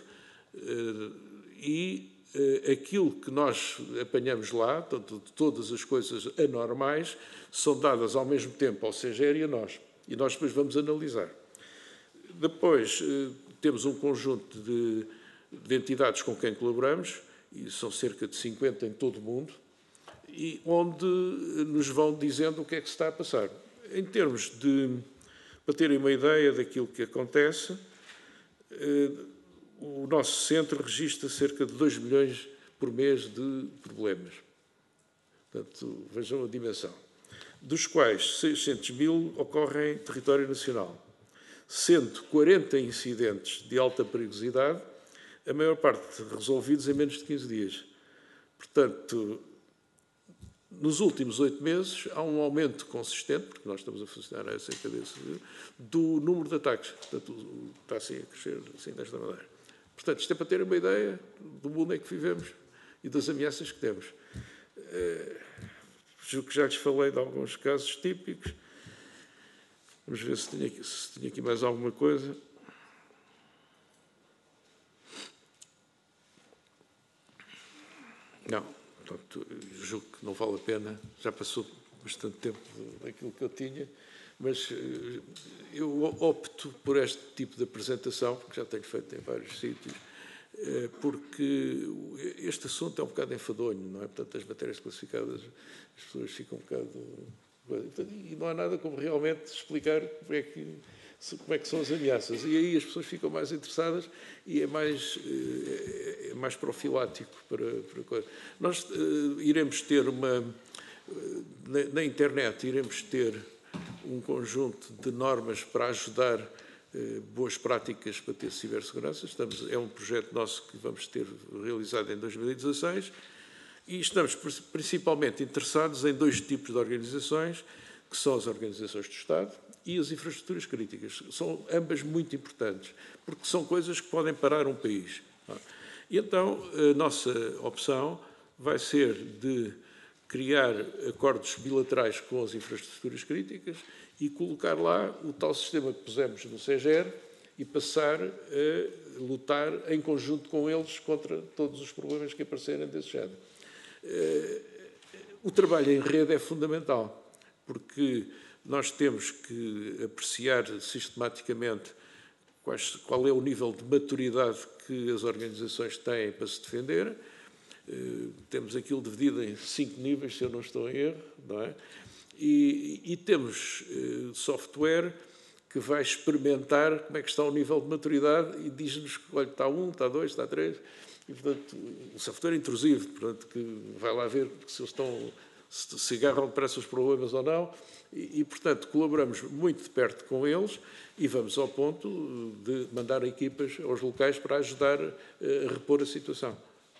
S2: e aquilo que nós apanhamos lá, todas as coisas anormais, são dadas ao mesmo tempo ao SEGER e a nós. E nós depois vamos analisar. Depois temos um conjunto de entidades com quem colaboramos, e são cerca de 50 em todo o mundo, e onde nos vão dizendo o que é que se está a passar. Em termos para terem uma ideia daquilo que acontece, o nosso centro registra cerca de 2 milhões por mês de problemas. Portanto, vejam a dimensão. Dos quais 600 mil ocorrem em território nacional. Sendo 40 incidentes de alta perigosidade, a maior parte resolvidos em menos de 15 dias. Portanto, nos últimos 8 meses, há um aumento consistente, porque nós estamos a funcionar acerca do número de ataques. Portanto, está assim a crescer assim, desta maneira. Portanto, isto é para ter uma ideia do mundo em que vivemos e das ameaças que temos. Julgo que já lhes falei de alguns casos típicos. Vamos ver se tinha aqui mais alguma coisa. Não, portanto, julgo que não vale a pena. Já passou bastante tempo daquilo que eu tinha, mas eu opto por este tipo de apresentação, porque já tenho feito em vários sítios, porque este assunto é um bocado enfadonho, não é? Portanto, as matérias classificadas, as pessoas ficam um bocado... E não há nada como realmente explicar como é que são as ameaças. E aí as pessoas ficam mais interessadas e é mais profilático para coisa. Nós iremos ter na internet, iremos ter um conjunto de normas para ajudar boas práticas para ter cibersegurança. É um projeto nosso que vamos ter realizado em 2016 e estamos principalmente interessados em 2 tipos de organizações, que são as organizações do Estado e as infraestruturas críticas. São ambas muito importantes, porque são coisas que podem parar um país. E então a nossa opção vai ser de criar acordos bilaterais com as infraestruturas críticas e colocar lá o tal sistema que pusemos no SEGER e passar a lutar em conjunto com eles contra todos os problemas que aparecerem desse género. O trabalho em rede é fundamental, porque nós temos que apreciar sistematicamente qual é o nível de maturidade que as organizações têm para se defender. Temos aquilo dividido em 5 níveis, se eu não estou em erro, não é? E temos software que vai experimentar como é que está o nível de maturidade e diz-nos que, olha, está 1, está 2, está 3. E, portanto, o software intrusivo, portanto, que vai lá ver se eles se agarram depressa os problemas ou não. Portanto, colaboramos muito de perto com eles e vamos ao ponto de mandar equipas aos locais para ajudar a repor a situação.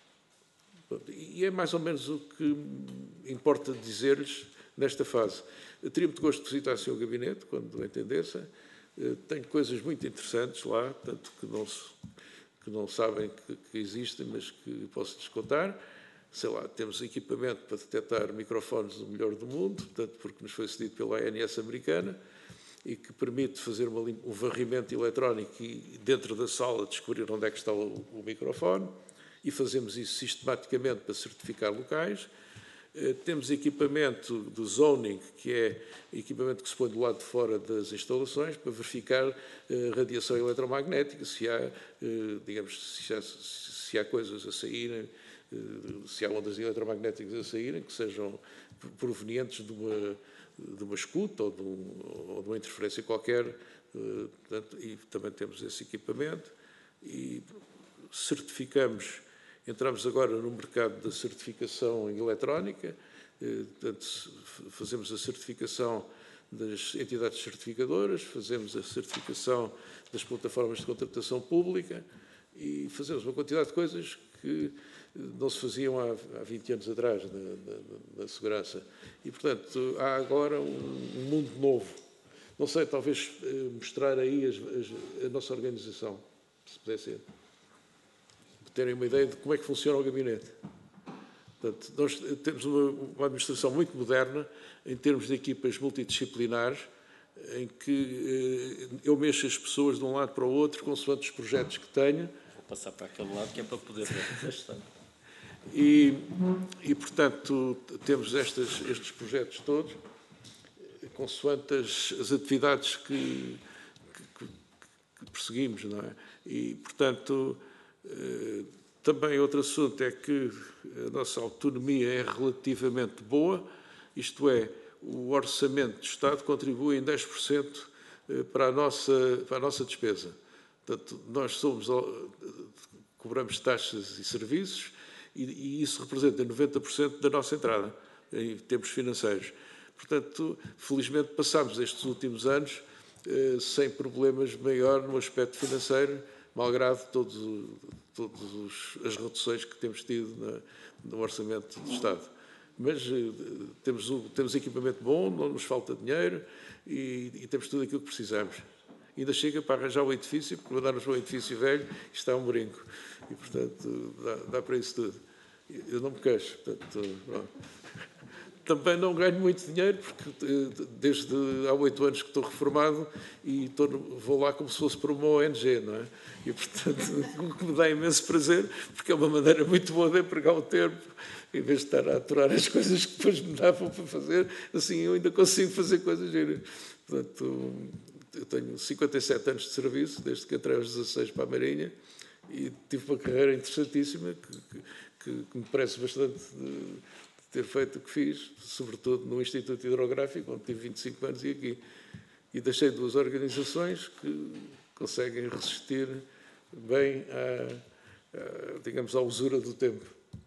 S2: E é mais ou menos o que importa dizer-lhes nesta fase. Eu teria muito gosto de visitar o seu gabinete, quando entendessem. Tenho coisas muito interessantes lá, tanto que não sabem que existem, mas que posso-lhes contar. Sei lá, temos equipamento para detectar microfones do melhor do mundo, portanto, porque nos foi cedido pela ANS americana, e que permite fazer um varrimento eletrónico e, dentro da sala, descobrir onde é que está o microfone. E fazemos isso sistematicamente para certificar locais. Temos equipamento do zoning, que é equipamento que se põe do lado de fora das instalações para verificar radiação eletromagnética, se há, digamos, se há coisas a saírem, se há ondas eletromagnéticas a saírem, que sejam provenientes de uma escuta ou de uma interferência qualquer. Portanto, e também temos esse equipamento. E certificamos. Entramos agora no mercado da certificação eletrónica, portanto, fazemos a certificação das entidades certificadoras, fazemos a certificação das plataformas de contratação pública e fazemos uma quantidade de coisas que não se faziam há 20 anos atrás na segurança. E, portanto, há agora um mundo novo. Não sei, talvez mostrar aí a nossa organização, se puder ser. Terem uma ideia de como é que funciona o gabinete. Portanto, nós temos uma administração muito moderna em termos de equipas multidisciplinares, em que eu mexo as pessoas de um lado para o outro, consoante os projetos que tenho.
S1: Vou passar para aquele lado, que é para poder ver bastante.
S2: E portanto, temos estes projetos todos, consoante as atividades que perseguimos, não é? E, portanto, também outro assunto é que a nossa autonomia é relativamente boa, isto é, o orçamento do Estado contribui em 10% para a nossa despesa. Portanto, nós cobramos taxas e serviços e isso representa 90% da nossa entrada em termos financeiros. Portanto, felizmente passámos estes últimos anos sem problemas maior no aspecto financeiro, malgrado todas as reduções que temos tido no orçamento do Estado. Mas temos equipamento bom, não nos falta dinheiro e temos tudo aquilo que precisamos. Ainda chega para arranjar o edifício, porque mandarmos para um edifício velho, isto é um brinco. E, portanto, dá para isso tudo. Eu não me queixo. Portanto, também não ganho muito dinheiro, porque desde há 8 anos que estou reformado e vou lá como se fosse para uma ONG, não é? E, portanto, o que me dá imenso prazer, porque é uma maneira muito boa de empregar o tempo, em vez de estar a aturar as coisas que depois me davam para fazer, assim eu ainda consigo fazer coisas giras. Portanto, eu tenho 57 anos de serviço, desde que entrei aos 16 para a Marinha, e tive uma carreira interessantíssima, que me parece bastante de ter feito o que fiz, sobretudo no Instituto Hidrográfico, onde tive 25 anos e aqui. E deixei 2 organizações que conseguem resistir bem digamos, à usura do tempo.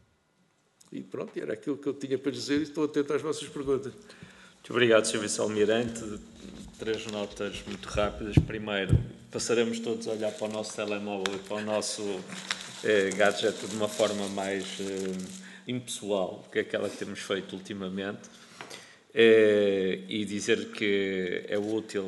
S2: E pronto, era aquilo que eu tinha para dizer e estou atento às vossas perguntas.
S1: Muito obrigado, Sr. Vice-Almirante. 3 notas muito rápidas. Primeiro, passaremos todos a olhar para o nosso telemóvel e para o nosso gadget de uma forma mais impessoal, que é aquela que temos feito ultimamente, e dizer que é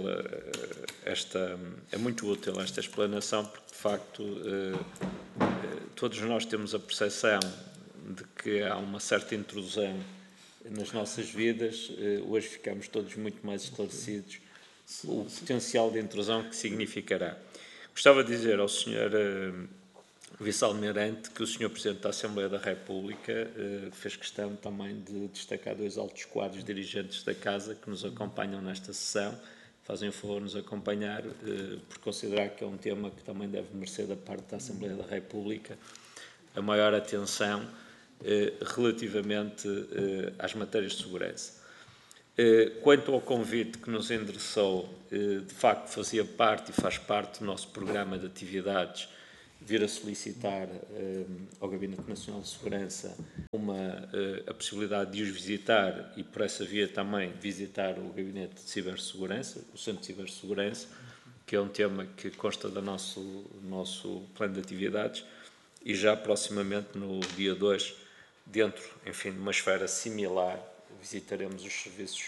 S1: muito útil esta explanação, porque de facto todos nós temos a percepção de que há uma certa intrusão nas nossas vidas. Hoje ficamos todos muito mais esclarecidos o potencial de intrusão que significará. Gostava de dizer ao Sr. Vice-Almirante que o Sr. Presidente da Assembleia da República fez questão também de destacar 2 altos quadros dirigentes da Casa que nos acompanham nesta sessão, fazem o favor de nos acompanhar, por considerar que é um tema que também deve merecer da parte da Assembleia da República a maior atenção relativamente às matérias de segurança. Quanto ao convite que nos endereçou, de facto fazia parte e faz parte do nosso programa de atividades vir a solicitar ao Gabinete Nacional de Segurança a possibilidade de os visitar e, por essa via, também visitar o Gabinete de Cibersegurança, o Centro de Cibersegurança, que é um tema que consta do nosso plano de atividades, e já proximamente, no dia 2, dentro, enfim, de uma esfera similar, visitaremos os serviços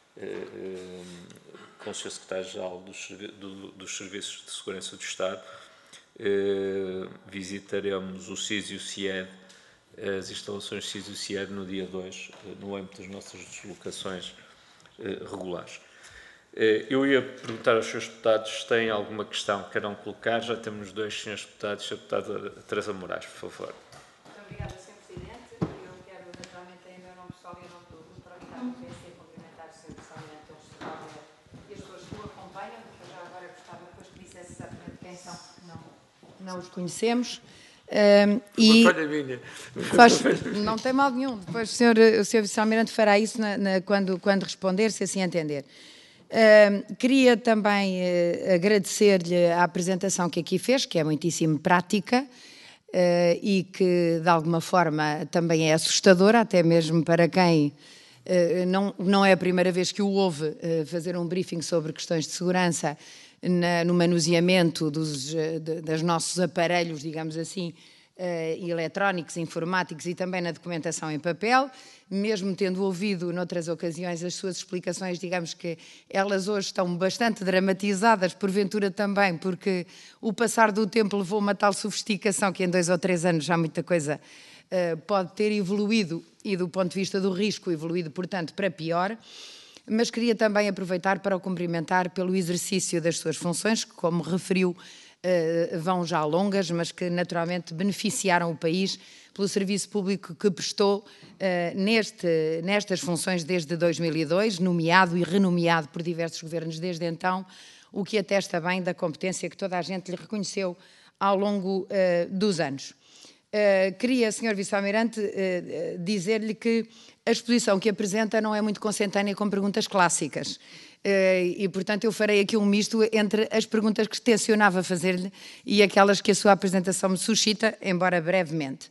S1: com o Sr. Secretário-Geral dos Serviços de Segurança do Estado. Visitaremos o SIS e o CIED, as instalações SIS e o CIED no dia 2, no âmbito das nossas deslocações regulares. Eu ia perguntar aos Srs. Deputados se têm alguma questão que queiram colocar. Já temos 2 Srs. Deputados. Sra. Deputada Teresa Moraes, por favor.
S3: Muito obrigada, Sr. Presidente. Eu quero, naturalmente, em meu nome pessoal e em nome do Grupo Parlamentar do PSD, cumprimentar o Sr. Vice-Almirante e as pessoas que o acompanham, porque eu já agora gostava depois que dissesse exatamente quem são, porque não os conhecemos. Não tem mal nenhum. Depois o Sr. Vice-Almirante fará isso quando responder, se assim entender. Queria também agradecer-lhe a apresentação que aqui fez, que é muitíssimo prática e que, de alguma forma, também é assustadora, até mesmo para quem não é a primeira vez que o ouve fazer um briefing sobre questões de segurança no manuseamento dos nossos aparelhos, digamos assim, eletrónicos, informáticos e também na documentação em papel. Mesmo tendo ouvido noutras ocasiões as suas explicações, digamos que elas hoje estão bastante dramatizadas, porventura também, porque o passar do tempo levou uma tal sofisticação que em 2 ou 3 anos já muita coisa pode ter evoluído e do ponto de vista do risco evoluído, portanto, para pior. Mas queria também aproveitar para o cumprimentar pelo exercício das suas funções, que, como referiu, vão já longas, mas que naturalmente beneficiaram o país pelo serviço público que prestou nestas funções desde 2002, nomeado e renomeado por diversos governos desde então, o que atesta bem da competência que toda a gente lhe reconheceu ao longo dos anos. Queria, Sr. Vice-Almirante, dizer-lhe que a exposição que apresenta não é muito consentânea com perguntas clássicas. E, portanto, eu farei aqui um misto entre as perguntas que tencionava fazer-lhe e aquelas que a sua apresentação me suscita, embora brevemente.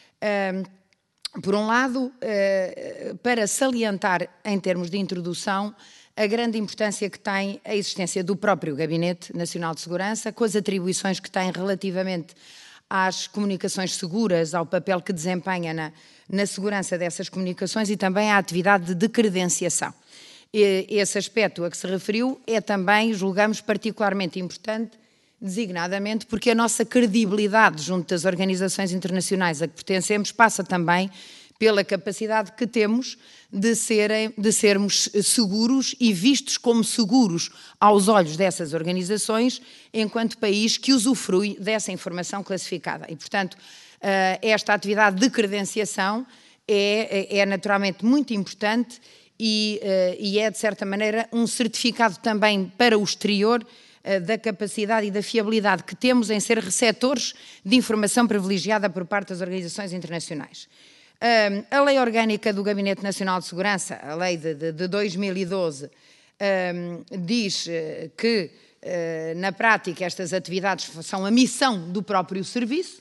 S3: Por um lado, para salientar, em termos de introdução, a grande importância que tem a existência do próprio Gabinete Nacional de Segurança, com as atribuições que tem relativamente às comunicações seguras, ao papel que desempenha na segurança dessas comunicações e também à atividade de credenciação. Esse aspecto a que se referiu é também, julgamos, particularmente importante, designadamente porque a nossa credibilidade junto das organizações internacionais a que pertencemos passa também pela capacidade que temos de sermos seguros e vistos como seguros aos olhos dessas organizações enquanto país que usufrui dessa informação classificada. E, portanto, esta atividade de credenciação é naturalmente muito importante e é, de certa maneira, um certificado também para o exterior da capacidade e da fiabilidade que temos em ser receptores de informação privilegiada por parte das organizações internacionais. A Lei Orgânica do Gabinete Nacional de Segurança, a Lei de 2012, diz que, na prática, estas atividades são a missão do próprio serviço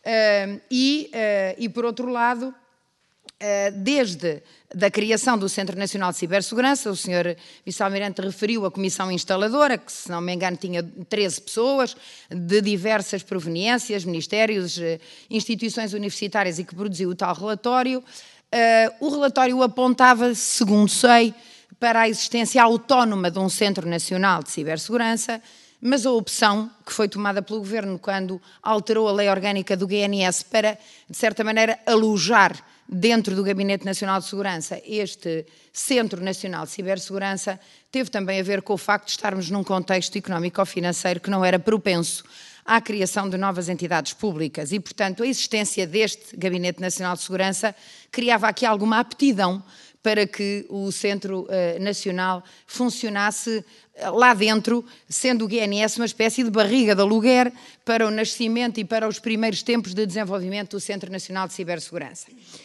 S3: e por outro lado, desde a criação do Centro Nacional de Cibersegurança, o Sr. Vice-Almirante referiu a comissão instaladora, que, se não me engano, tinha 13 pessoas, de diversas proveniências, ministérios, instituições universitárias, e que produziu o tal relatório. O relatório apontava, segundo sei, para a existência autónoma de um Centro Nacional de Cibersegurança, mas a opção que foi tomada pelo Governo quando alterou a Lei Orgânica do GNS para, de certa maneira, alojar dentro do Gabinete Nacional de Segurança este Centro Nacional de Cibersegurança, teve também a ver com o facto de estarmos num contexto económico-financeiro que não era propenso à criação de novas entidades públicas e, portanto, a existência deste Gabinete Nacional de Segurança criava aqui alguma aptidão para que o Centro Nacional funcionasse lá dentro, sendo o GNS uma espécie de barriga de aluguer para o nascimento e para os primeiros tempos de desenvolvimento do Centro Nacional de Cibersegurança.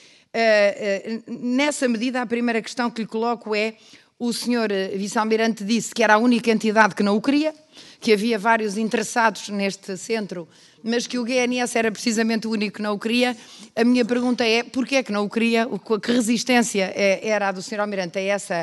S3: Nessa medida, a primeira questão que lhe coloco é: o senhor vice-almirante disse que era a única entidade que não o queria, que havia vários interessados neste centro, mas que o GNS era precisamente o único que não o queria. A minha pergunta é: porquê é que não o queria? Que resistência era a do senhor almirante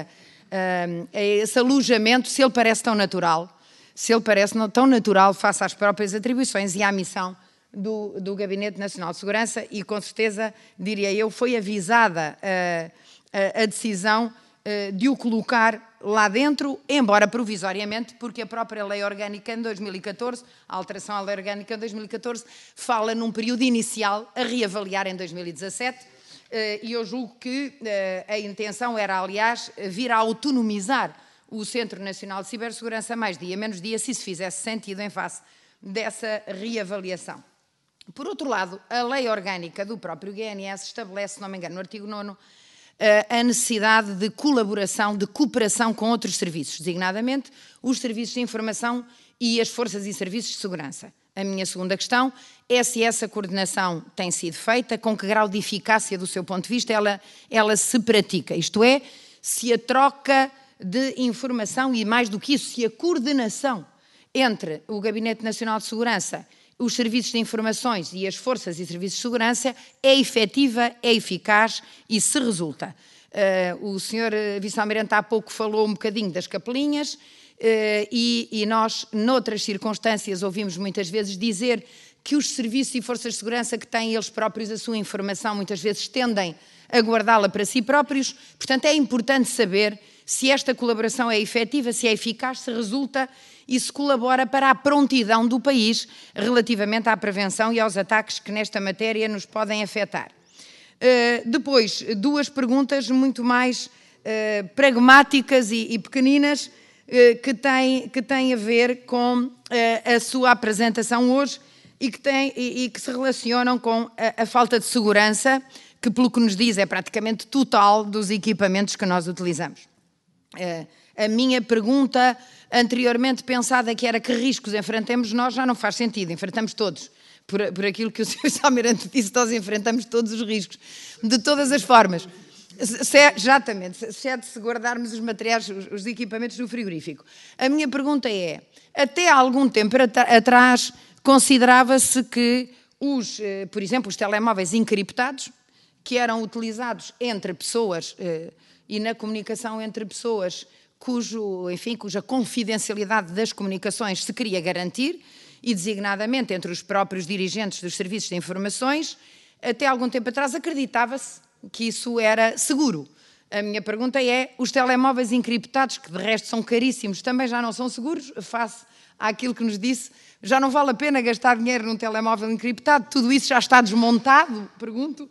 S3: a esse alojamento, se ele parece tão natural, tão natural face às próprias atribuições e à missão do Gabinete Nacional de Segurança, e com certeza, diria eu, foi avisada a decisão de o colocar lá dentro, embora provisoriamente, porque a própria Lei Orgânica em 2014, a alteração à Lei Orgânica em 2014, fala num período inicial a reavaliar em 2017, e eu julgo que a intenção era, aliás, vir a autonomizar o Centro Nacional de Cibersegurança mais dia, menos dia, se isso fizesse sentido em face dessa reavaliação. Por outro lado, a Lei Orgânica do próprio GNS estabelece, se não me engano, no artigo 9º, a necessidade de colaboração, de cooperação com outros serviços, designadamente os serviços de informação e as forças e serviços de segurança. A minha segunda questão é se essa coordenação tem sido feita, com que grau de eficácia, do seu ponto de vista, ela se pratica. Isto é, se a troca de informação e, mais do que isso, se a coordenação entre o Gabinete Nacional de Segurança, os serviços de informações e as forças e serviços de segurança é efetiva, é eficaz e se resulta. O senhor vice-almirante há pouco falou um bocadinho das capelinhas e nós, noutras circunstâncias, ouvimos muitas vezes dizer que os serviços e forças de segurança que têm eles próprios a sua informação muitas vezes tendem a guardá-la para si próprios. Portanto, é importante saber se esta colaboração é efetiva, se é eficaz, se resulta e se colabora para a prontidão do país relativamente à prevenção e aos ataques que nesta matéria nos podem afetar. Depois, duas perguntas muito mais pragmáticas e pequeninas que têm a ver com a sua apresentação hoje e que se relacionam com a falta de segurança, que, pelo que nos diz, é praticamente total dos equipamentos que nós utilizamos. A minha pergunta anteriormente pensada, que era que riscos enfrentamos nós, já não faz sentido, enfrentamos todos. Por aquilo que o Sr. Vice-Almirante disse, nós enfrentamos todos os riscos, de todas as formas. Exatamente, se é de se guardarmos os materiais, os equipamentos do frigorífico. A minha pergunta é: até há algum tempo atrás considerava-se que por exemplo, os telemóveis encriptados, que eram utilizados entre pessoas e na comunicação entre pessoas cuja confidencialidade das comunicações se queria garantir, e designadamente entre os próprios dirigentes dos serviços de informações, até algum tempo atrás acreditava-se que isso era seguro. A minha pergunta é: os telemóveis encriptados, que de resto são caríssimos, também já não são seguros? Face àquilo que nos disse, já não vale a pena gastar dinheiro num telemóvel encriptado? Tudo isso já está desmontado? Pergunto.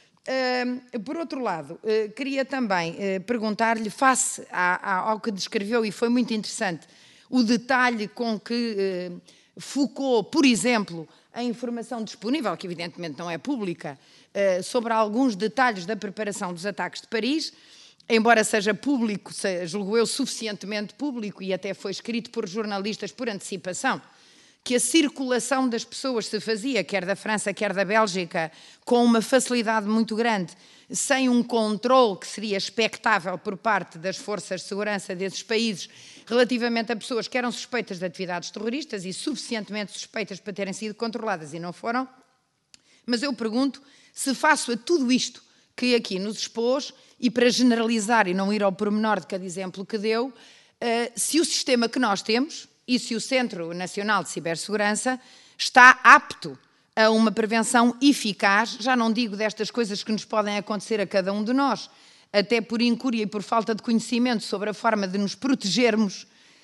S3: Por outro lado, queria também perguntar-lhe, face ao que descreveu, e foi muito interessante, o detalhe com que focou, por exemplo, a informação disponível, que evidentemente não é pública, sobre alguns detalhes da preparação dos ataques de Paris, embora seja público, julgo eu, suficientemente público, e até foi escrito por jornalistas por antecipação, que a circulação das pessoas se fazia, quer da França, quer da Bélgica, com uma facilidade muito grande, sem um controle que seria expectável por parte das forças de segurança desses países, relativamente a pessoas que eram suspeitas de atividades terroristas e suficientemente suspeitas para terem sido controladas e não foram. Mas eu pergunto se, face a tudo isto que aqui nos expôs, e para generalizar e não ir ao pormenor de cada exemplo que deu, se o sistema que nós temos e se o Centro Nacional de Cibersegurança está apto a uma prevenção eficaz, já não digo destas coisas que nos podem acontecer a cada um de nós, até por incúria e por falta de conhecimento sobre a forma de nos protegermos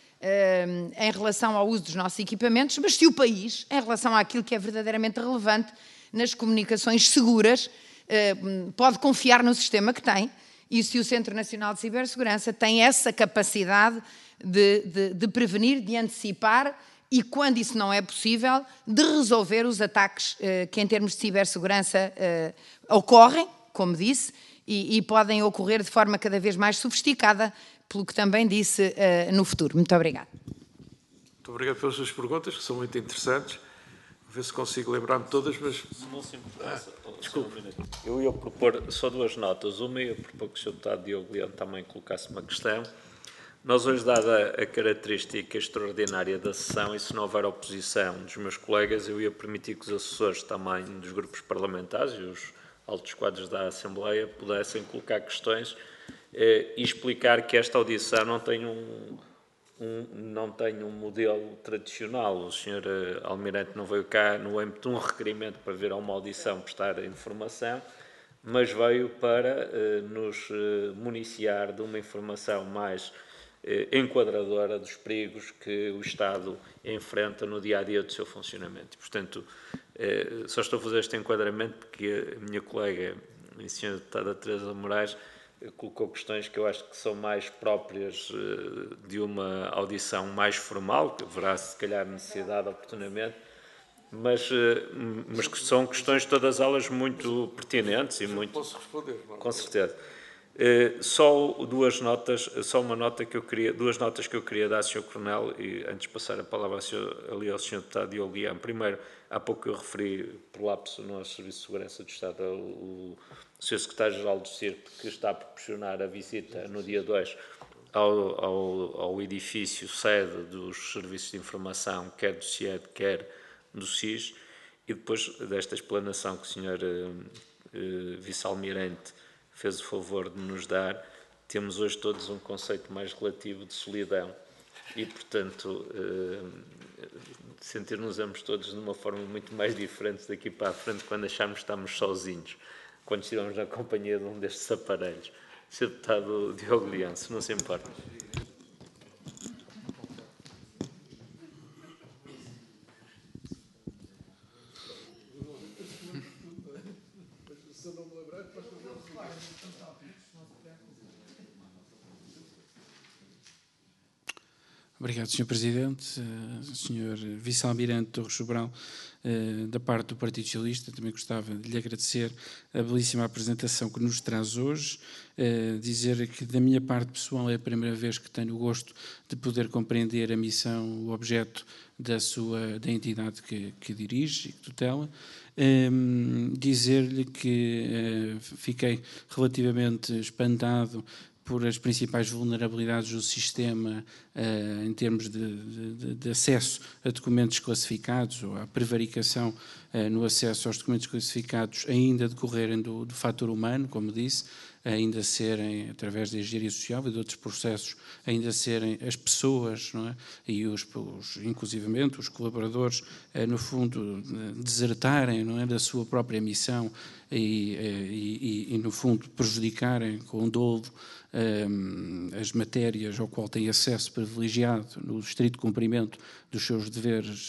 S3: em relação ao uso dos nossos equipamentos, mas se o país, em relação àquilo que é verdadeiramente relevante nas comunicações seguras, pode confiar no sistema que tem, e se o Centro Nacional de Cibersegurança tem essa capacidade de prevenir, de antecipar e, quando isso não é possível, de resolver os ataques que, em termos de cibersegurança, ocorrem, como disse, e podem ocorrer de forma cada vez mais sofisticada, pelo que também disse no futuro. Muito obrigada.
S2: Muito obrigado pelas suas perguntas, que são muito interessantes. Vou ver se consigo lembrar-me todas, mas...
S1: Se não se importasse, desculpe. Eu ia propor só duas notas. Uma, ia propor que o Sr. Deputado Diogo Leão também colocasse uma questão. Nós hoje, dada a característica extraordinária da sessão, e se não houver oposição dos meus colegas, eu ia permitir que os assessores também dos grupos parlamentares e os altos quadros da Assembleia pudessem colocar questões e explicar que esta audição não tem um modelo tradicional. O Sr. Almirante não veio cá no âmbito de um requerimento para vir a uma audição prestar informação, mas veio para nos municiar de uma informação mais enquadradora dos perigos que o Estado enfrenta no dia-a-dia do seu funcionamento. E, portanto, só estou a fazer este enquadramento porque a minha colega, a Sra. Deputada Teresa Moraes, colocou questões que eu acho que são mais próprias de uma audição mais formal, que haverá, se calhar, necessidade oportunamente, mas que são questões, todas elas, muito pertinentes e muito...
S2: Posso responder? Não?
S1: Com certeza. Só duas notas que eu queria dar ao Sr. Coronel, e antes de passar a palavra ao Sr. Deputado Diogo Leão. Primeiro, há pouco eu referi, por lapso, no nosso Serviço de Segurança do Estado, o Sr. Secretário-Geral do CIRP, que está a proporcionar a visita no dia 2 ao edifício sede dos Serviços de Informação, quer do CIED, quer do SIS, e depois desta explanação que o Sr. Vice-Almirante fez o favor de nos dar, temos hoje todos um conceito mais relativo de solidão e, portanto, sentir-nos ambos todos de uma forma muito mais diferente daqui para a frente quando acharmos que estamos sozinhos, quando estivermos na companhia de um destes aparelhos. Sr. Deputado Diogo Leão, se não se importa.
S4: Obrigado, Sr. Presidente. Sr. Vice-Almirante Torres Sobral, da parte do Partido Socialista, também gostava de lhe agradecer a belíssima apresentação que nos traz hoje. Dizer que, da minha parte pessoal, é a primeira vez que tenho o gosto de poder compreender a missão, o objeto da entidade que dirige e que tutela. Dizer-lhe que fiquei relativamente espantado por as principais vulnerabilidades do sistema em termos de acesso a documentos classificados ou a prevaricação no acesso aos documentos classificados ainda decorrerem do fator humano, como disse, ainda serem, através da engenharia social e de outros processos, ainda serem as pessoas, não é? E inclusivamente os colaboradores, no fundo, desertarem, não é, da sua própria missão e, no fundo, prejudicarem com dolo as matérias ao qual têm acesso privilegiado no estrito cumprimento dos seus deveres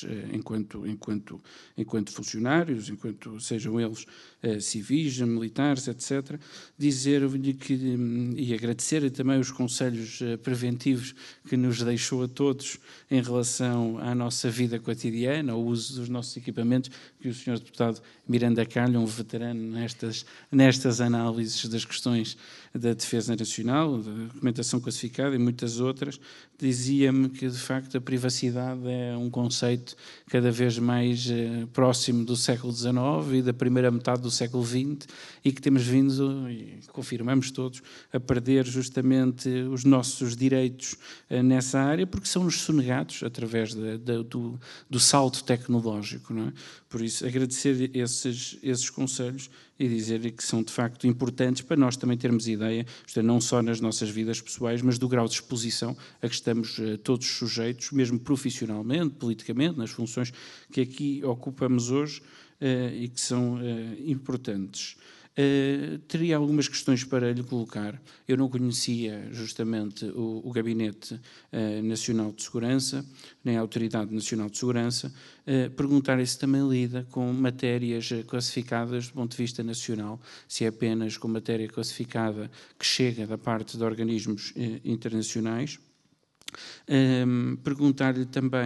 S4: enquanto funcionários, enquanto sejam eles civis, militares, etc. Dizer-lhe e agradecer-lhe também os conselhos preventivos que nos deixou a todos em relação à nossa vida cotidiana, ao uso dos nossos equipamentos, que o Sr. Deputado Miranda Calho, um veterano nestas análises das questões da defesa nacional, da documentação classificada e muitas outras, dizia-me que, de facto, a privacidade é um conceito cada vez mais próximo do século XIX e da primeira metade do século XX e que temos vindo, e confirmamos todos, a perder justamente os nossos direitos nessa área porque são-nos sonegados através do salto tecnológico, não é? Por isso, agradecer esses conselhos e dizer-lhe que são, de facto, importantes para nós também termos ideia, isto é, não só nas nossas vidas pessoais, mas do grau de exposição a que estamos todos sujeitos, mesmo profissionalmente, politicamente, nas funções que aqui ocupamos hoje e que são importantes. Teria algumas questões para lhe colocar. Eu não conhecia justamente o Gabinete Nacional de Segurança, nem a Autoridade Nacional de Segurança. Perguntar-lhe se também lida com matérias classificadas do ponto de vista nacional, se é apenas com matéria classificada que chega da parte de organismos internacionais. Perguntar-lhe também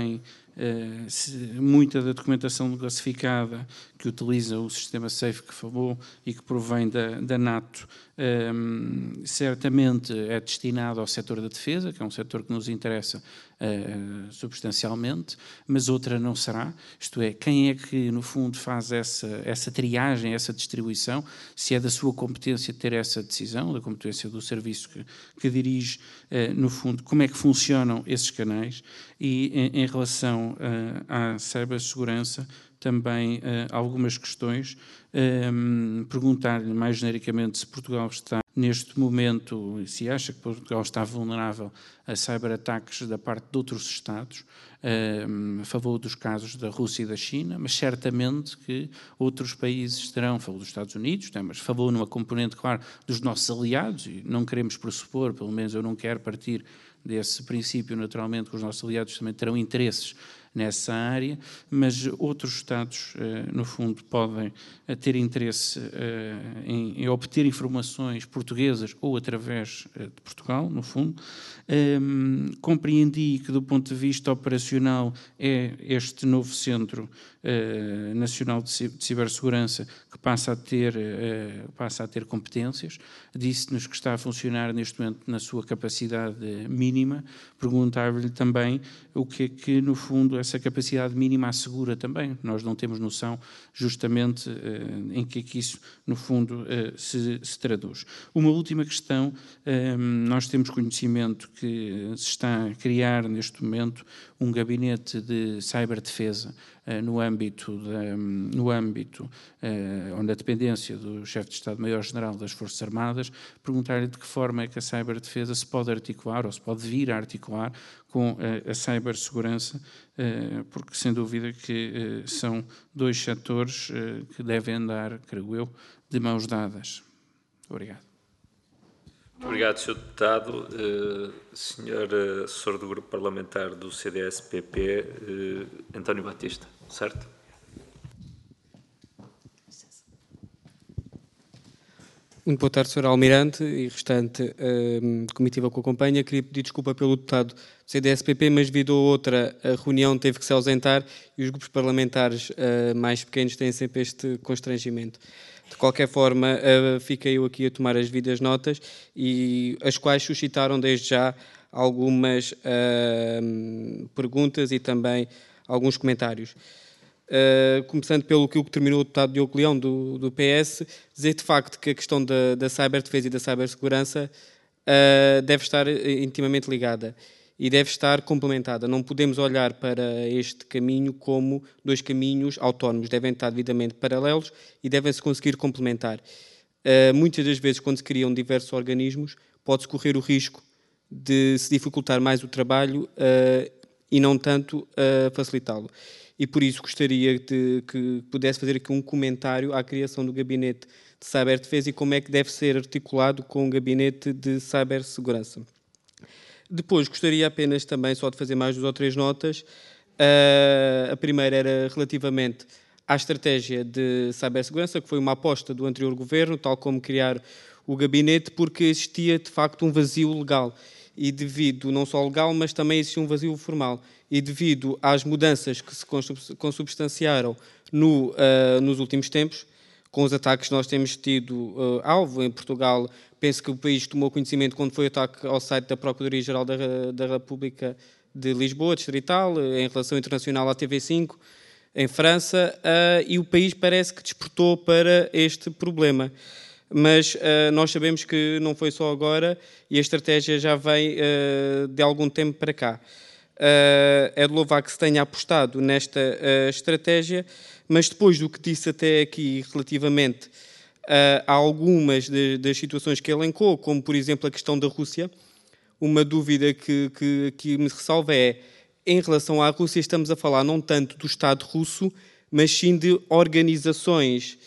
S4: muita da documentação classificada que utiliza o sistema SAFE que falou e que provém da NATO, certamente é destinado ao setor da defesa, que é um setor que nos interessa substancialmente, mas outra não será. Isto é, quem é que, no fundo, faz essa triagem, essa distribuição, se é da sua competência ter essa decisão, da competência do serviço que dirige, no fundo, como é que funcionam esses canais, e em relação à cibersegurança, também algumas questões. Perguntar-lhe mais genericamente se Portugal está, neste momento, se acha que Portugal está vulnerável a cyberataques da parte de outros Estados. Falou dos casos da Rússia e da China, mas certamente que outros países terão, falou dos Estados Unidos, mas falou numa componente, claro, dos nossos aliados, e não queremos pressupor, pelo menos eu não quero partir desse princípio, naturalmente, que os nossos aliados também terão interesses nessa área, mas outros Estados, no fundo, podem ter interesse em obter informações portuguesas ou através de Portugal, no fundo. Compreendi que, do ponto de vista operacional, é este novo Centro Nacional de Cibersegurança que passa a ter competências. Disse-nos que está a funcionar neste momento na sua capacidade mínima. Perguntava-lhe também o que é que, no fundo, essa capacidade mínima assegura também. Nós não temos noção justamente em que é que isso, no fundo, se traduz. Uma última questão, nós temos conhecimento que se está a criar neste momento um gabinete de ciberdefesa no âmbito onde a dependência do chefe de Estado-Maior-General das Forças Armadas. Perguntar-lhe de que forma é que a ciberdefesa se pode articular ou se pode vir a articular com a cibersegurança, porque sem dúvida que são dois setores que devem andar, creio eu, de mãos dadas. Obrigado.
S1: Obrigado, Sr. Deputado. Sr. Assessor do Grupo Parlamentar do CDS-PP, António Batista, certo?
S5: Muito boa tarde, Sr. Almirante e restante comitiva que o acompanha. Queria pedir desculpa pelo deputado do CDS-PP, mas devido a outra reunião teve que se ausentar e os grupos parlamentares mais pequenos têm sempre este constrangimento. De qualquer forma, fiquei eu aqui a tomar as devidas notas, e as quais suscitaram desde já algumas perguntas e também alguns comentários. Começando pelo que terminou o deputado Diogo Leão, do PS, dizer de facto que a questão da ciberdefesa e da cibersegurança deve estar intimamente ligada e deve estar complementada. Não podemos olhar para este caminho como dois caminhos autónomos, devem estar devidamente paralelos e devem-se conseguir complementar. Muitas das vezes, quando se criam diversos organismos, pode-se correr o risco de se dificultar mais o trabalho e não tanto facilitá-lo. E por isso gostaria que pudesse fazer aqui um comentário à criação do Gabinete de Ciberdefesa e como é que deve ser articulado com o Gabinete de Cibersegurança. Depois gostaria apenas também só de fazer mais 2 ou 3 notas. A primeira era relativamente à estratégia de cibersegurança, que foi uma aposta do anterior governo, tal como criar o gabinete, porque existia de facto um vazio legal. E devido, não só legal, mas também existia um vazio formal. E devido às mudanças que se consubstanciaram nos últimos tempos, com os ataques que nós temos tido alvo em Portugal, penso que o país tomou conhecimento quando foi o ataque ao site da Procuradoria-Geral da República de Lisboa, distrital, em relação internacional à TV5, em França, e o país parece que despertou para este problema. Mas nós sabemos que não foi só agora e a estratégia já vem de algum tempo para cá. É de louvar que se tenha apostado nesta estratégia, mas depois do que disse até aqui relativamente a algumas das situações que elencou, como por exemplo a questão da Rússia, uma dúvida que me ressalva é, em relação à Rússia, estamos a falar não tanto do Estado russo, mas sim de organizações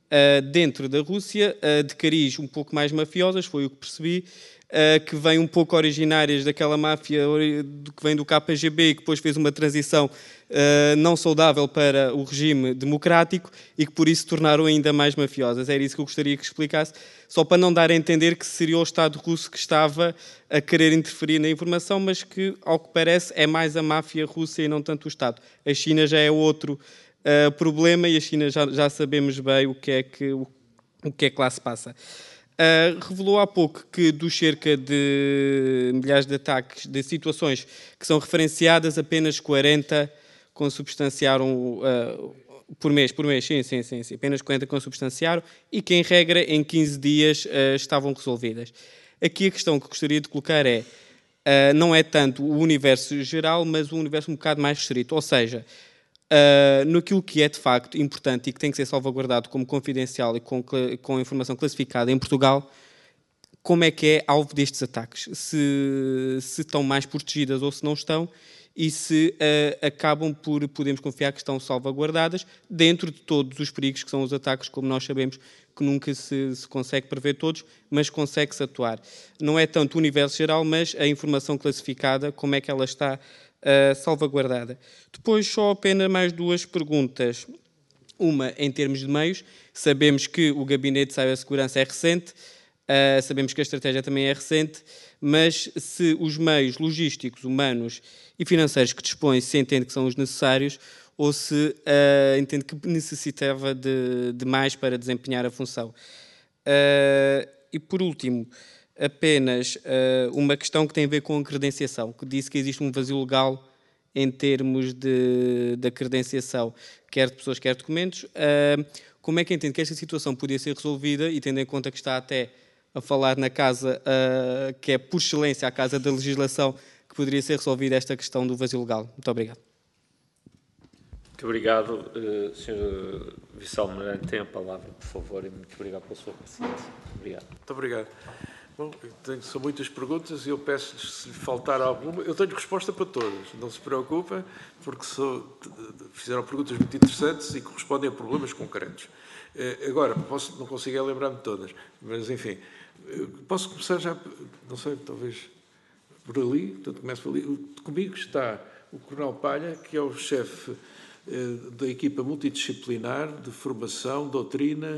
S5: dentro da Rússia, de cariz um pouco mais mafiosas, foi o que percebi, que vêm um pouco originárias daquela máfia que vem do KGB e que depois fez uma transição não saudável para o regime democrático e que por isso se tornaram ainda mais mafiosas. Era isso que eu gostaria que explicasse, só para não dar a entender que seria o Estado russo que estava a querer interferir na informação, mas que, ao que parece, é mais a máfia russa e não tanto o Estado. A China já é outro problema e a China já sabemos bem o que é que lá se passa. Revelou há pouco que dos cerca de milhares de ataques, de situações que são referenciadas, apenas 40 consubstanciaram por mês, sim, apenas 40 consubstanciaram e que, em regra, em 15 dias estavam resolvidas. Aqui a questão que gostaria de colocar não é tanto o universo geral, mas o universo um bocado mais restrito, ou seja, naquilo que é de facto importante e que tem que ser salvaguardado como confidencial e com informação classificada em Portugal, como é que é alvo destes ataques? Se estão mais protegidas ou se não estão e se acabam por, podemos confiar que estão salvaguardadas dentro de todos os perigos que são os ataques, como nós sabemos que nunca se consegue prever todos, mas consegue-se atuar. Não é tanto o universo geral, mas a informação classificada, como é que ela está salvaguardada. Depois, só apenas mais duas perguntas. Uma, em termos de meios, sabemos que o Gabinete de Cibersegurança é recente, sabemos que a estratégia também é recente, mas se os meios logísticos, humanos e financeiros que dispõe se entende que são os necessários ou se entende que necessitava de mais para desempenhar a função. E, por último, apenas uma questão que tem a ver com a credenciação, que disse que existe um vazio legal em termos da credenciação, quer de pessoas, quer de documentos. Como é que entende que esta situação podia ser resolvida, e tendo em conta que está até a falar na casa, que é por excelência a casa da legislação, que poderia ser resolvida esta questão do vazio legal? Muito obrigado.
S1: Muito obrigado, Sr. Vice-Almirante. Tem a palavra, por favor, e muito obrigado pela sua paciência. Obrigado.
S2: Muito obrigado. Bom, são muitas perguntas e eu peço-lhes, se faltar alguma, eu tenho resposta para todas, não se preocupem, porque fizeram perguntas muito interessantes e que respondem a problemas concretos. Agora, não consigo lembrar-me de todas, mas enfim, posso começar já, não sei, talvez por ali, portanto começo por ali. Comigo está o Coronel Palha, que é o chefe da equipa multidisciplinar de formação, doutrina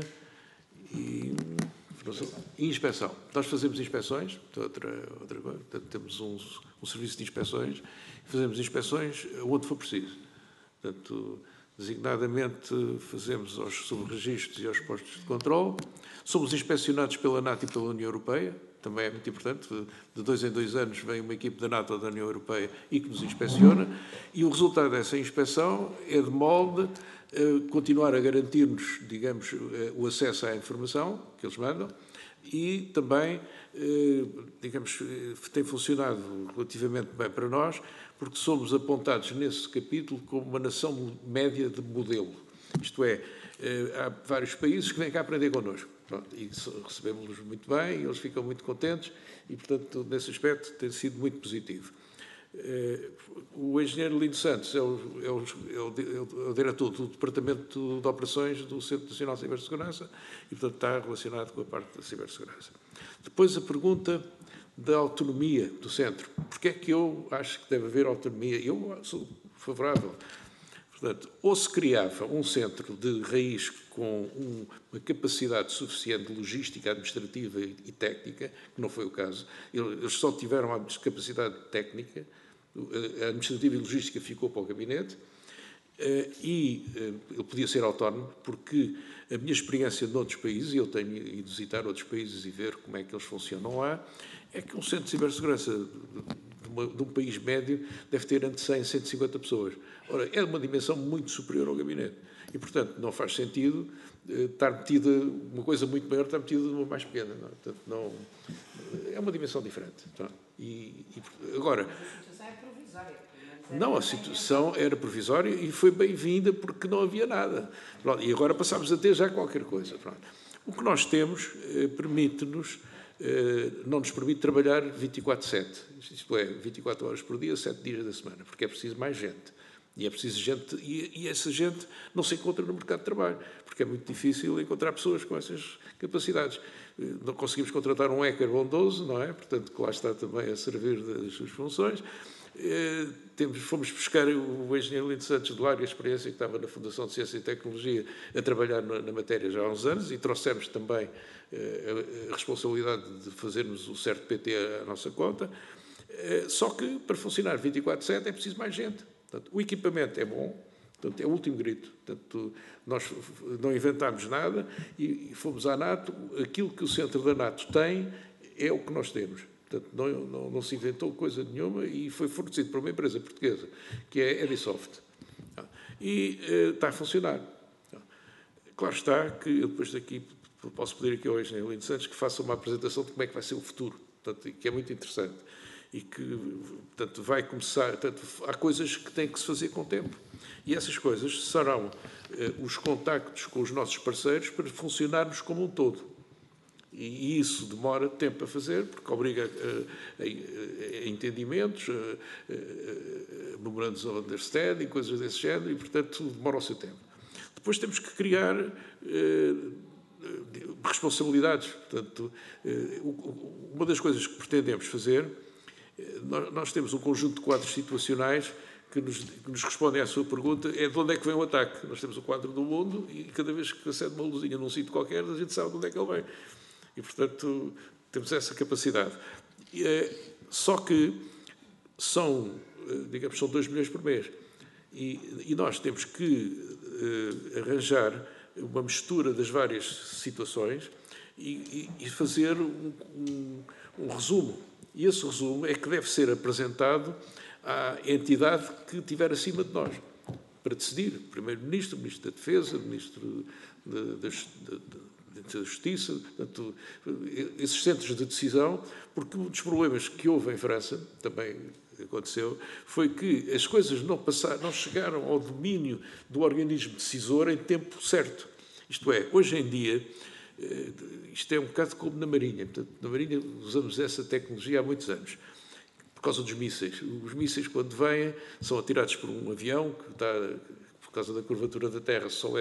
S2: e inspeção. Nós fazemos inspeções, portanto, temos um serviço de inspeções, fazemos inspeções onde for preciso. Portanto, designadamente fazemos aos subregistros e aos postos de controle. Somos inspecionados pela NATO e pela União Europeia, também é muito importante. De 2 em 2 anos vem uma equipe da NATO ou da União Europeia e que nos inspeciona, e o resultado dessa inspeção é de molde continuar a garantir-nos, digamos, o acesso à informação que eles mandam e também, digamos, tem funcionado relativamente bem para nós, porque somos apontados nesse capítulo como uma nação média de modelo. Isto é, há vários países que vêm cá aprender connosco. Pronto, e recebemos-los muito bem, eles ficam muito contentes e, portanto, nesse aspecto tem sido muito positivo. O engenheiro Lino Santos é o diretor do Departamento de Operações do Centro Nacional de Cibersegurança e, portanto, está relacionado com a parte da cibersegurança. Depois a pergunta da autonomia do centro. Porquê é que eu acho que deve haver autonomia? Eu sou favorável. Portanto, ou se criava um centro de raiz com uma capacidade suficiente de logística, administrativa e técnica, que não foi o caso. Eles só tiveram a capacidade técnica, a administrativa e logística ficou para o gabinete, e ele podia ser autónomo, porque a minha experiência noutros países, e eu tenho ido visitar outros países e ver como é que eles funcionam lá, é que um centro de cibersegurança de um país médio deve ter entre 100 e 150 pessoas. Ora, é uma dimensão muito superior ao gabinete. E, portanto, não faz sentido estar metida, uma coisa muito maior estar metida numa mais pequena. Não? Portanto, não, é uma dimensão diferente. Não? Agora,
S3: a situação é provisória.
S2: Não, a situação era provisória e foi bem-vinda porque não havia nada. Pronto, e agora passámos a ter já qualquer coisa. Pronto. O que nós temos permite-nos, não nos permite trabalhar 24/7. Isto é, 24 horas por dia, 7 dias da semana, porque é preciso mais gente. E é preciso gente, e essa gente não se encontra no mercado de trabalho, porque é muito difícil encontrar pessoas com essas capacidades. Não conseguimos contratar um hacker bondoso, não é? Portanto, que lá está também a servir das suas funções. Fomos buscar o engenheiro Lindo Santos, de larga experiência, que estava na Fundação de Ciência e Tecnologia, a trabalhar na matéria já há uns anos, e trouxemos também a responsabilidade de fazermos o certo PT à nossa conta. Só que, para funcionar 24/7, é preciso mais gente. Portanto, o equipamento é bom, portanto, é o último grito. Portanto, nós não inventámos nada e fomos à NATO. Aquilo que o centro da NATO tem é o que nós temos. Portanto, não se inventou coisa nenhuma e foi fornecido por uma empresa portuguesa, que é a Edisoft. E está a funcionar. Claro está que eu depois daqui posso pedir aqui ao engenheiro Lindo Santos que faça uma apresentação de como é que vai ser o futuro, portanto, que é muito interessante. E que, portanto, vai começar... Portanto, há coisas que têm que se fazer com o tempo. E essas coisas serão os contactos com os nossos parceiros para funcionarmos como um todo. E isso demora tempo a fazer, porque obriga a entendimentos, a memorandos of understanding, coisas desse género, e, portanto, demora o seu tempo. Depois temos que criar responsabilidades. Portanto, uma das coisas que pretendemos fazer... Nós temos um conjunto de quadros situacionais que nos respondem à sua pergunta, é de onde é que vem o ataque. Nós temos o quadro do mundo e cada vez que acende uma luzinha num sítio qualquer, a gente sabe de onde é que ele vem. E, portanto, temos essa capacidade. Só que são 2 milhões por mês. E nós temos que arranjar uma mistura das várias situações e fazer um resumo. E esse resumo é que deve ser apresentado à entidade que estiver acima de nós, para decidir. Primeiro-Ministro, Ministro da Defesa, Ministro da Justiça, portanto, esses centros de decisão, porque um dos problemas que houve em França, também aconteceu, foi que as coisas não chegaram ao domínio do organismo decisor em tempo certo. Isto é, hoje em dia... Isto é um bocado como na Marinha. Portanto, na Marinha usamos essa tecnologia há muitos anos, por causa dos mísseis. Os mísseis, quando vêm, são atirados por um avião que está, por causa da curvatura da Terra, só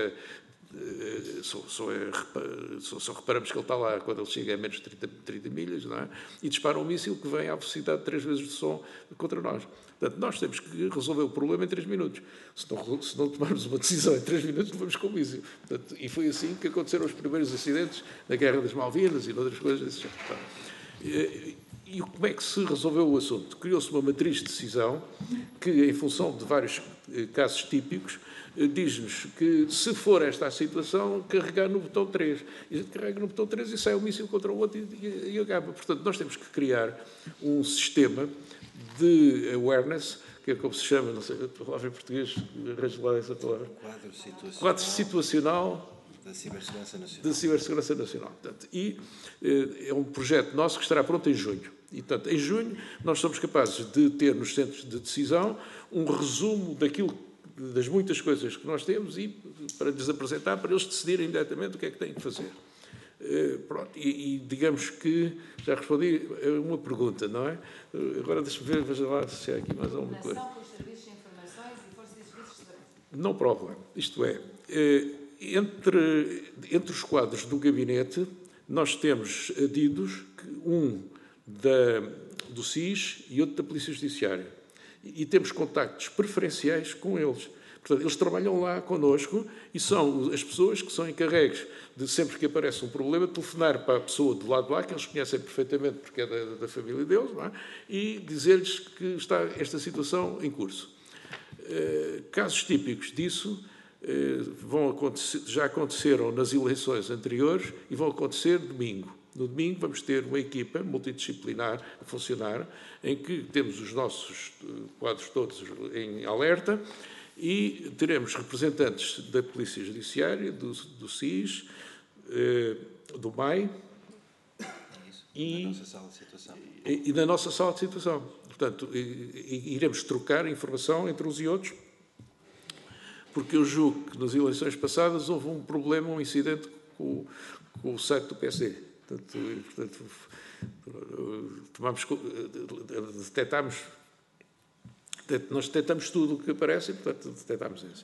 S2: reparamos que ele está lá quando ele chega a menos de 30 milhas, não é? E dispara um míssil que vem à velocidade de 3 vezes de som contra nós. Portanto, nós temos que resolver o problema em 3 minutos. Se não tomarmos uma decisão em 3 minutos, levamos com o míssil. Portanto, e foi assim que aconteceram os primeiros acidentes na Guerra das Malvinas e noutras coisas desse género. E como é que se resolveu o assunto? Criou-se uma matriz de decisão que, em função de vários casos típicos, diz-nos que, se for esta a situação, carregar no botão 3. E a gente carrega no botão 3 e sai um míssil contra o outro e acaba. Portanto, nós temos que criar um sistema de awareness, que é como se chama, não sei a palavra em português, arranjo lá essa palavra. Quadro situacional da Cibersegurança Nacional. Portanto, e é um projeto nosso que estará pronto em junho. E, portanto, em junho, nós somos capazes de ter nos centros de decisão um resumo das muitas coisas que nós temos e para lhes apresentar, para eles decidirem imediatamente o que é que têm que fazer. Pronto, e digamos que já respondi a uma pergunta, não é? Agora deixa-me ver, veja lá se há aqui mais alguma coisa.
S3: Com os serviços de informações e forças e serviços de segurança.
S2: Não problema. Isto é, entre os quadros do gabinete, nós temos adidos, um do SIS e outro da Polícia Judiciária. E temos contactos preferenciais com eles. Portanto, eles trabalham lá connosco e são as pessoas que são encarregues de, sempre que aparece um problema, telefonar para a pessoa do lado lá, que eles conhecem perfeitamente porque é da família deles, não é? E dizer-lhes que está esta situação em curso. Casos típicos disso já aconteceram nas eleições anteriores e vão acontecer domingo. No domingo vamos ter uma equipa multidisciplinar a funcionar, em que temos os nossos quadros todos em alerta e teremos representantes da Polícia Judiciária, do SIS, do MAI e da nossa sala de situação. Portanto, iremos trocar informação entre uns e outros, porque eu julgo que nas eleições passadas houve um problema, um incidente com o site do PSD. Portanto, detetámos Nós detectamos tudo o que aparece e, portanto, detectamos isso.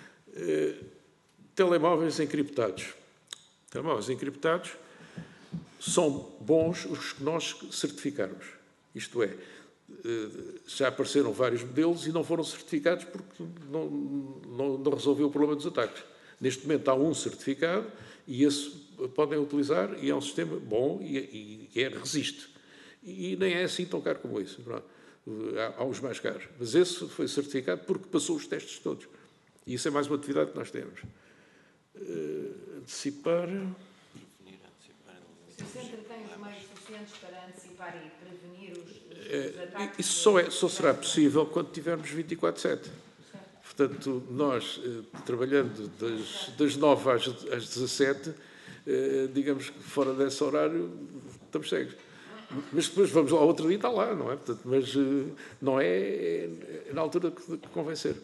S2: Telemóveis encriptados. Telemóveis encriptados são bons os que nós certificarmos. Isto é, já apareceram vários modelos e não foram certificados porque não resolveu o problema dos ataques. Neste momento há um certificado e esse podem utilizar e é um sistema bom e resiste. E nem é assim tão caro como isso. Há uns mais caros. Mas esse foi certificado porque passou os testes todos. E isso é mais uma atividade que nós temos. Antecipar...
S3: Se o centro tem os meios suficientes para antecipar e prevenir os ataques...
S2: Isso só será possível quando tivermos 24/7. Portanto, nós, trabalhando das 9 às 17, digamos que fora desse horário, estamos cegos. Mas depois vamos lá, outro dia está lá, não é? Portanto, mas não é na altura que convém ser.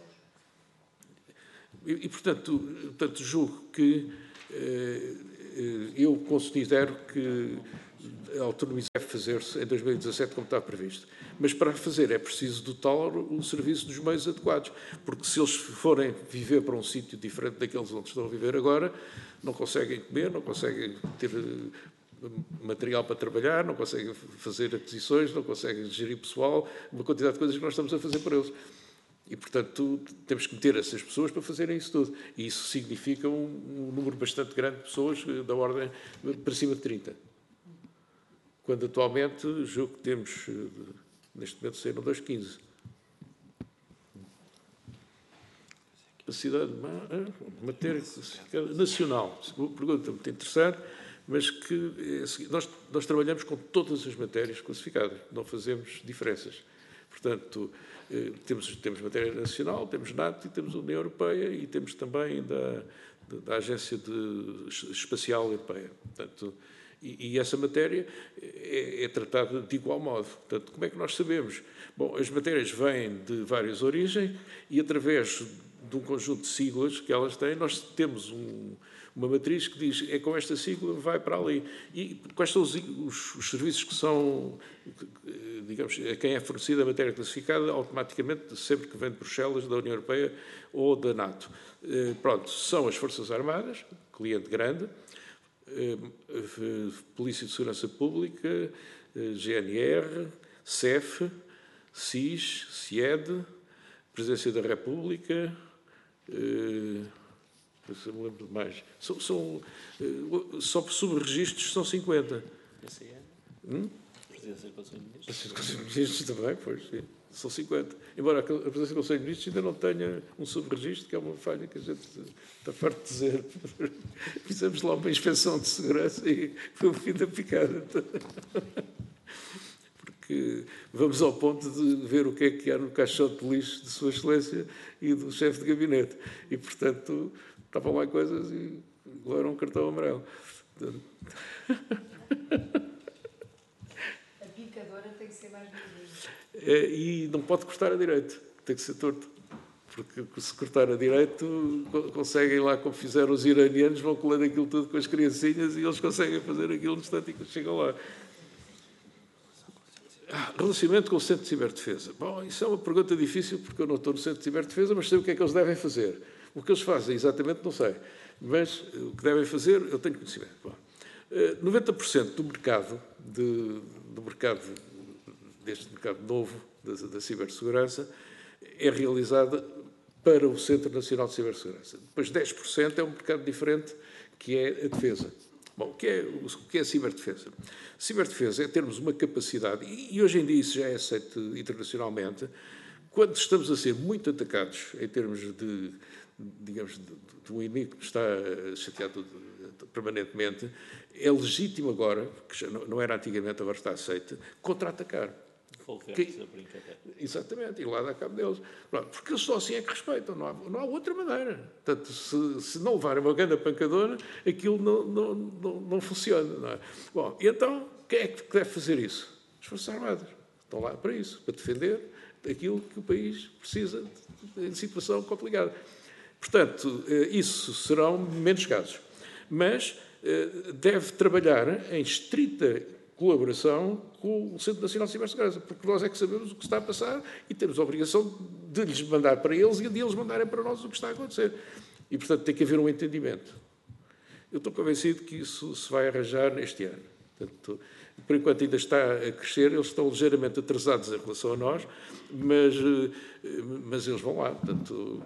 S2: E portanto, julgo que eu considero que a autonomia deve fazer-se em 2017 como está previsto. Mas para fazer é preciso dotar o serviço dos meios adequados, porque se eles forem viver para um sítio diferente daqueles onde estão a viver agora, não conseguem comer, não conseguem ter material para trabalhar, não conseguem fazer aquisições, não conseguem gerir pessoal, uma quantidade de coisas que nós estamos a fazer para eles. E, portanto, temos que meter essas pessoas para fazerem isso tudo. E isso significa um número bastante grande de pessoas, da ordem para cima de 30. Quando atualmente, julgo que temos, neste momento, saíram 215. Capacidade de matéria nacional. Pergunta muito interessante, mas que nós trabalhamos com todas as matérias classificadas, não fazemos diferenças. Portanto, temos matéria nacional, temos NATO e temos a União Europeia e temos também da Agência Espacial Europeia. Portanto, e essa matéria é tratada de igual modo. Portanto, como é que nós sabemos? Bom, as matérias vêm de várias origens e, através de um conjunto de siglas que elas têm, nós temos uma matriz que diz é com esta sigla, vai para ali. E quais são os serviços que são, digamos, a quem é fornecida a matéria classificada, automaticamente, sempre que vem de Bruxelas, da União Europeia ou da NATO. Pronto, são as Forças Armadas, cliente grande, Polícia de Segurança Pública, GNR, CEF, SIS, CIED, Presidência da República, não me lembro de mais. Só por subregistros são 50.
S1: Presidência do Conselho de Ministros.
S2: Presidência do Conselho de Ministros também, pois, sim. São 50. Embora a Presidência do Conselho de Ministros ainda não tenha um subregistro, que é uma falha que a gente está farto de dizer. Fizemos lá uma inspeção de segurança e foi o fim da picada. Porque vamos ao ponto de ver o que é que há no caixote de lixo de Sua Excelência e do chefe de gabinete. E, portanto, estavam lá coisas e agora era um cartão amarelo. Portanto...
S3: A picadora tem que ser mais visível.
S2: E não pode cortar a direito, tem que ser torto. Porque se cortar a direito, conseguem lá, como fizeram os iranianos, vão colando aquilo tudo com as criancinhas e eles conseguem fazer aquilo no instante que chegam lá. Relacionamento com o Centro de Ciberdefesa. Bom, isso é uma pergunta difícil porque eu não estou no Centro de Ciberdefesa, mas sei o que é que eles devem fazer. O que eles fazem, exatamente, não sei. Mas o que devem fazer, eu tenho conhecimento. Bom, 90% do mercado, deste mercado novo da cibersegurança, é realizada para o Centro Nacional de Cibersegurança. Depois 10% é um mercado diferente, que é a defesa. Bom, o que é a ciberdefesa? Ciberdefesa é termos uma capacidade, e hoje em dia isso já é aceito internacionalmente, quando estamos a ser muito atacados em termos de, digamos, de um inimigo que nos está chateado permanentemente, é legítimo agora, que já não era antigamente, agora está aceito, contra-atacar. Exatamente, e lá dá cabo deles. Porque eles só assim é que respeitam, não há outra maneira. Portanto, se não levarem uma grande pancadona, aquilo não funciona. Não é? Bom, e então, quem é que deve fazer isso? As Forças Armadas. Estão lá para isso, para defender aquilo que o país precisa em situação complicada. Portanto, isso serão menos casos. Mas deve trabalhar em estrita colaboração com o Centro Nacional de Cibersegurança, porque nós é que sabemos o que está a passar e temos a obrigação de lhes mandar para eles e de eles mandarem para nós o que está a acontecer. E, portanto, tem que haver um entendimento. Eu estou convencido que isso se vai arranjar neste ano. Portanto, por enquanto ainda está a crescer, eles estão ligeiramente atrasados em relação a nós, mas eles vão lá. Portanto,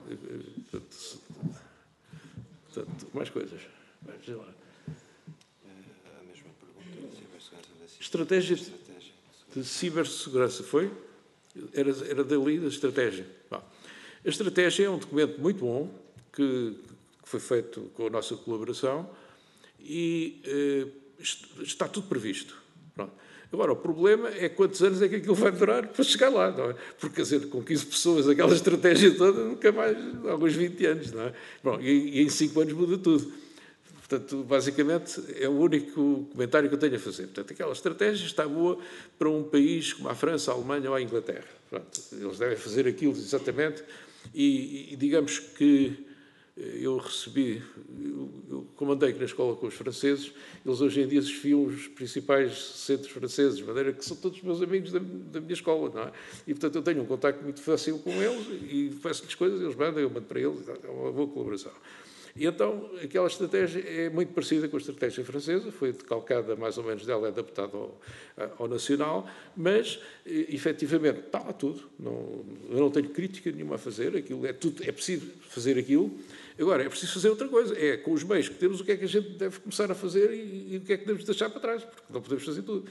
S2: mais coisas. Vamos lá.
S6: A mesma pergunta de cibersegurança da
S2: Estratégia de cibersegurança foi? Era dali da estratégia. Bom, a estratégia é um documento muito bom que foi feito com a nossa colaboração e está tudo previsto. Pronto. Agora, o problema é quantos anos é que aquilo vai durar para chegar lá, não é? Porque, quer dizer, com 15 pessoas, aquela estratégia toda, nunca mais, alguns 20 anos, não é? Bom, e em 5 anos muda tudo. Portanto, basicamente, é o único comentário que eu tenho a fazer. Portanto, aquela estratégia está boa para um país como a França, a Alemanha ou a Inglaterra. Pronto, eles devem fazer aquilo exatamente e digamos que eu recebi, eu comandei na escola com os franceses, eles hoje em dia desfiam os principais centros franceses, de maneira que são todos meus amigos da minha escola, não é? E, portanto, eu tenho um contacto muito fácil com eles e peço-lhes coisas, eles mandam, eu mando para eles, é uma boa colaboração. E então, aquela estratégia é muito parecida com a estratégia francesa, foi decalcada mais ou menos dela, é adaptada ao nacional, mas, efetivamente, está lá tudo. Eu não tenho crítica nenhuma a fazer, aquilo é preciso fazer aquilo. Agora, é preciso fazer outra coisa, é com os meios que temos o que é que a gente deve começar a fazer e o que é que devemos deixar para trás, porque não podemos fazer tudo.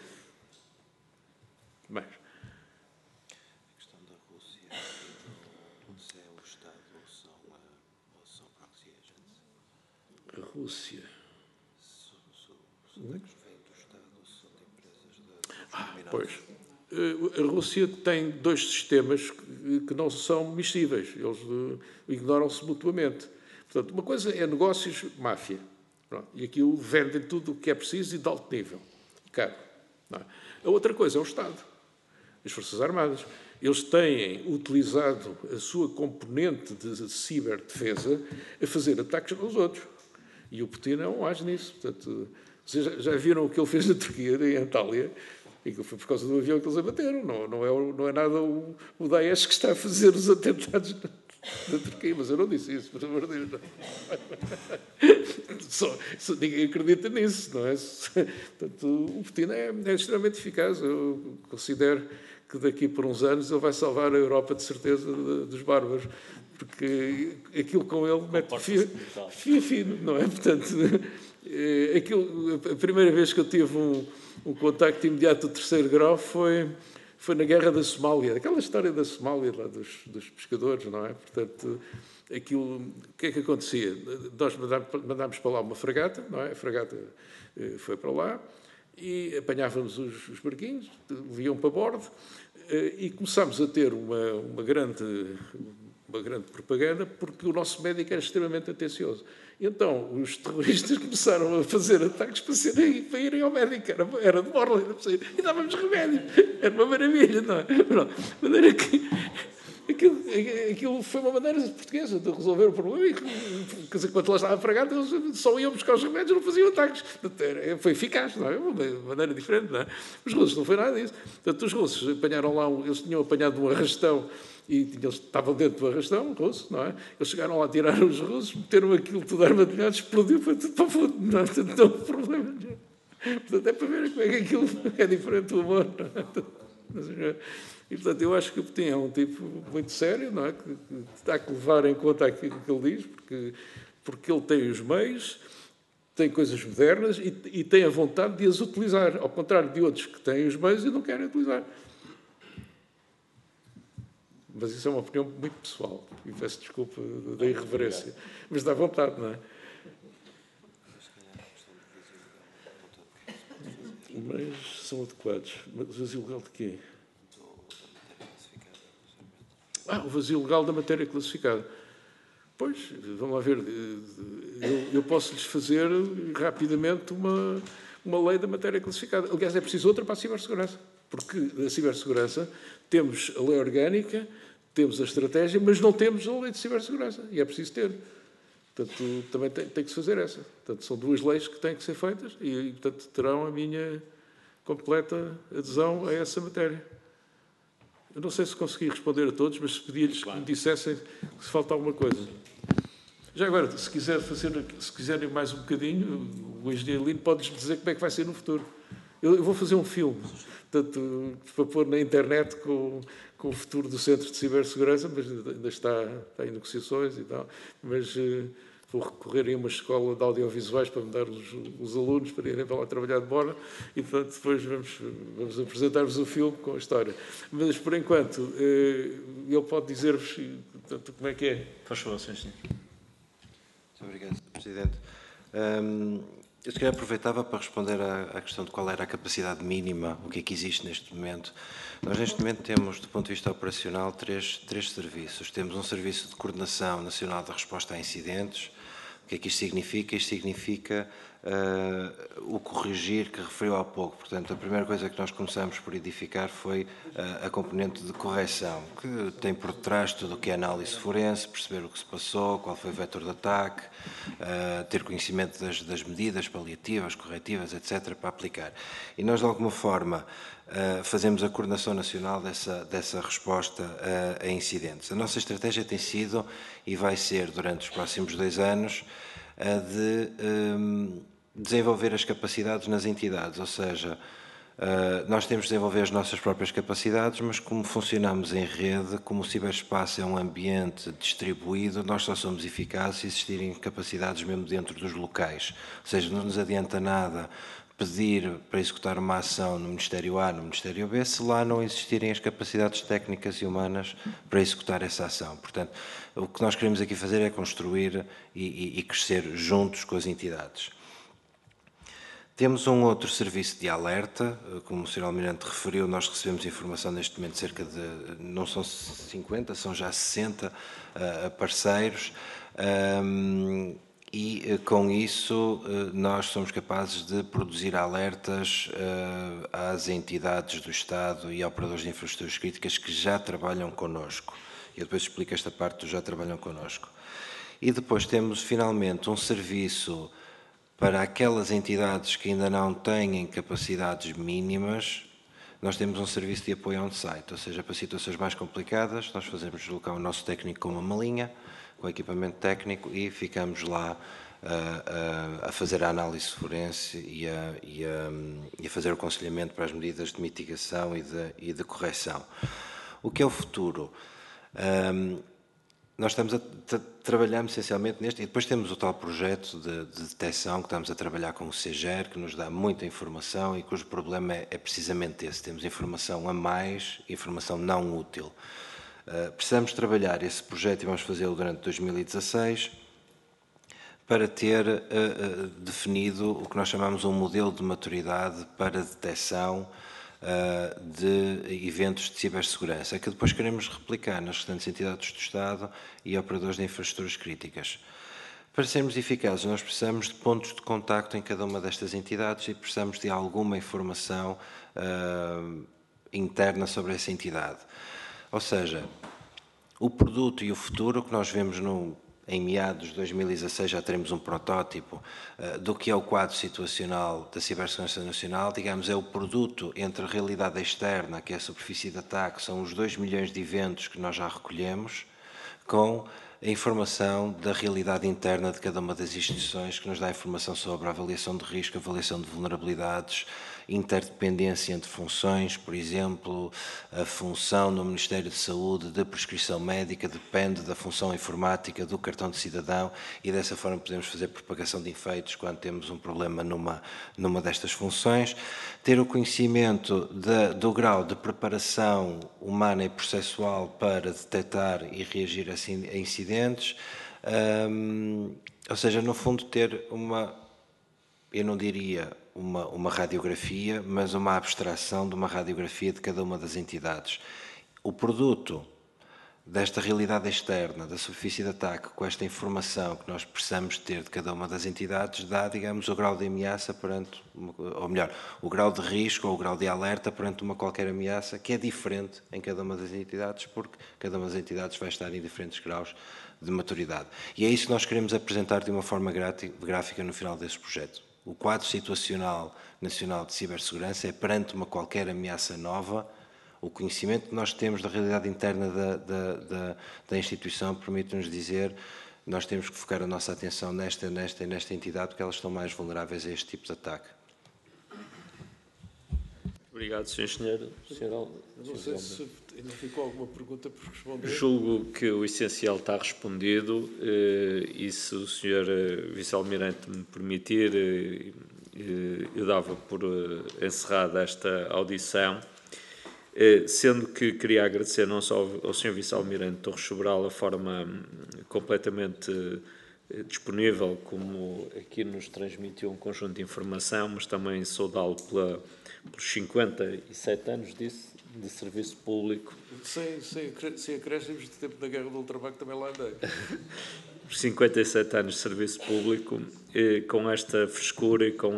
S2: Mas,
S6: A questão da Rússia, se é o Estado ou são proxy agents?
S2: a Rússia...
S6: Os ataques vêm do Estado ou são de empresas
S2: Pois. A Rússia tem 2 sistemas que não são miscíveis, eles ignoram-se mutuamente. Portanto, uma coisa é negócios máfia, pronto, e aquilo vendem tudo o que é preciso e de alto nível, caro. Não é? A outra coisa é o Estado, as Forças Armadas. Eles têm utilizado a sua componente de ciberdefesa a fazer ataques aos outros. E o Putin não age nisso. Portanto, vocês já viram o que ele fez na Turquia, em Antália? E que foi por causa do avião que eles abateram. Não é nada o Daesh que está a fazer os atentados da Turquia. Mas eu não disse isso, por amor de Deus. Ninguém acredita nisso, não é? Portanto, o Putin é extremamente eficaz. Eu considero que daqui por uns anos ele vai salvar a Europa, de certeza, dos bárbaros. Porque aquilo com ele mete fio fino, não é? Portanto, a primeira vez que eu tive um contacto imediato do 3º grau foi na guerra da Somália, aquela história da Somália, lá dos pescadores, não é? Portanto, aquilo, o que é que acontecia? Nós mandámos para lá uma fragata, não é? A fragata foi para lá e apanhávamos os barquinhos, iam para bordo e começámos a ter uma grande propaganda, porque o nosso médico era extremamente atencioso. Então, os terroristas começaram a fazer ataques para irem ao médico. Era de borla, e dávamos remédio. Era uma maravilha, não é? Pronto. De maneira que aquilo foi uma maneira portuguesa de resolver o problema. E, quer dizer, quando lá estava a fragata, eles só iam buscar os remédios, não faziam ataques. Foi eficaz, não é? Uma maneira diferente, não é? Os russos não foi nada disso. Portanto, os russos apanharam lá, eles tinham apanhado um arrastão e eles estavam dentro do arrastão, russo, não é? Eles chegaram lá, tiraram os russos, meteram aquilo tudo armadilhado, explodiu, foi tudo para o fundo. Não há problema nenhum. Portanto, é para ver como é que aquilo é diferente do amor. E, portanto, eu acho que o Putin é um tipo muito sério, não é? Que está a levar em conta aquilo que ele diz, porque ele tem os meios, tem coisas modernas e tem a vontade de as utilizar, ao contrário de outros que têm os meios e não querem utilizar. Mas isso é uma opinião muito pessoal, e peço desculpa da irreverência, mas dá vontade, não é? Mas são adequados. Mas o vazio legal de quê? O vazio legal da matéria classificada. Pois, vamos lá ver. Eu posso-lhes fazer rapidamente uma lei da matéria classificada. Aliás, é preciso outra para a cibersegurança. Porque da cibersegurança temos a lei orgânica, temos a estratégia, mas não temos a lei de cibersegurança. E é preciso ter. Portanto, também tem que se fazer essa. Portanto, são 2 leis que têm que ser feitas e portanto, terão a minha completa adesão a essa matéria. Eu não sei se consegui responder a todos, mas pedia-lhes que me dissessem se falta alguma coisa. Já agora, se quiserem mais um bocadinho, o engenheiro Lino pode-lhes dizer como é que vai ser no futuro. Eu vou fazer um filme, portanto, para pôr na internet com o futuro do Centro de Cibersegurança, mas ainda está em negociações e tal, mas vou recorrer a uma escola de audiovisuais para me dar os alunos para irem para lá trabalhar de borla e, portanto, depois vamos apresentar-vos o filme com a história. Mas, por enquanto, ele pode dizer-vos, portanto, como é que é.
S1: Faz favor, Sr. Engenheiro.
S6: Muito obrigado, Sr. Presidente. Eu se calhar aproveitava para responder à questão de qual era a capacidade mínima, o que é que existe neste momento. Nós, neste momento, temos, do ponto de vista operacional, três serviços. Temos um serviço de coordenação nacional de resposta a incidentes. O que é que isto significa? Isto significa o corrigir que referiu há pouco. Portanto, a primeira coisa que nós começamos por edificar foi a componente de correção, que tem por detrás tudo o que é análise forense, perceber o que se passou, qual foi o vetor de ataque, ter conhecimento das medidas paliativas, corretivas, etc., para aplicar. E nós, de alguma forma, fazemos a coordenação nacional dessa resposta a incidentes. A nossa estratégia tem sido, e vai ser durante os próximos 2 anos, a de desenvolver as capacidades nas entidades, ou seja, nós temos de desenvolver as nossas próprias capacidades, mas como funcionamos em rede, como o ciberespaço é um ambiente distribuído, nós só somos eficazes se existirem capacidades mesmo dentro dos locais. Ou seja, não nos adianta nada pedir para executar uma ação no Ministério A, no Ministério B, se lá não existirem as capacidades técnicas e humanas para executar essa ação. Portanto, o que nós queremos aqui fazer é construir e crescer juntos com as entidades. Temos um outro serviço de alerta, como o Sr. Almirante referiu, nós recebemos informação neste momento cerca de, não são 50, são já 60 parceiros, e com isso nós somos capazes de produzir alertas às entidades do Estado e a operadores de infraestruturas críticas que já trabalham connosco. Eu depois explico esta parte do já trabalham connosco. E depois temos finalmente um serviço para aquelas entidades que ainda não têm capacidades mínimas. Nós temos um serviço de apoio on-site, ou seja, para situações mais complicadas, nós fazemos deslocar o nosso técnico com uma malinha, com equipamento técnico, e ficamos lá a fazer a análise forense e a fazer o aconselhamento para as medidas de mitigação e de correção. O que é o futuro? Nós trabalhamos essencialmente neste, e depois temos o tal projeto de detecção que estamos a trabalhar com o CEGER, que nos dá muita informação e cujo problema é precisamente esse. Temos informação a mais, informação não útil. Precisamos trabalhar esse projeto e vamos fazê-lo durante 2016 para ter definido o que nós chamamos um modelo de maturidade para detecção de eventos de cibersegurança, que depois queremos replicar nas restantes entidades do Estado e operadores de infraestruturas críticas. Para sermos eficazes, nós precisamos de pontos de contacto em cada uma destas entidades e precisamos de alguma informação interna sobre essa entidade. Ou seja, o produto e o futuro que nós vemos em meados de 2016 já teremos um protótipo do que é o quadro situacional da cibersegurança nacional, digamos, é o produto entre a realidade externa, que é a superfície de ataque, são os 2 milhões de eventos que nós já recolhemos, com a informação da realidade interna de cada uma das instituições, que nos dá informação sobre a avaliação de risco, avaliação de vulnerabilidades, interdependência entre funções, por exemplo, a função no Ministério de Saúde de prescrição médica depende da função informática do cartão de cidadão e dessa forma podemos fazer propagação de efeitos quando temos um problema numa destas funções. Ter o conhecimento do grau de preparação humana e processual para detectar e reagir a incidentes, ou seja, no fundo ter eu não diria uma radiografia, mas uma abstração de uma radiografia de cada uma das entidades. O produto desta realidade externa, da superfície de ataque, com esta informação que nós precisamos ter de cada uma das entidades, dá, digamos, o grau de ameaça perante, ou melhor, o grau de risco ou o grau de alerta perante uma qualquer ameaça, que é diferente em cada uma das entidades, porque cada uma das entidades vai estar em diferentes graus de maturidade. E é isso que nós queremos apresentar de uma forma gráfica no final desse projeto. o quadro situacional nacional de cibersegurança é perante uma qualquer ameaça nova, o conhecimento que nós temos da realidade interna da instituição permite-nos dizer nós temos que focar a nossa atenção nesta entidade porque elas estão mais vulneráveis a este tipo de ataque.
S1: Obrigado, Sr. Engenheiro.
S2: Não sei se ainda ficou alguma pergunta por responder.
S1: Julgo que o essencial está respondido e se o Sr. Vice-Almirante me permitir, eu dava por encerrada esta audição, sendo que queria agradecer não só ao Sr. Vice-Almirante Torres Sobral a forma completamente disponível como aqui nos transmitiu um conjunto de informação, mas também saudá-lo pelos 57 anos de serviço público.
S2: Sem acréscimos de tempo da Guerra do Ultramar, também lá andei.
S1: Por 57 anos de serviço público, com esta frescura e com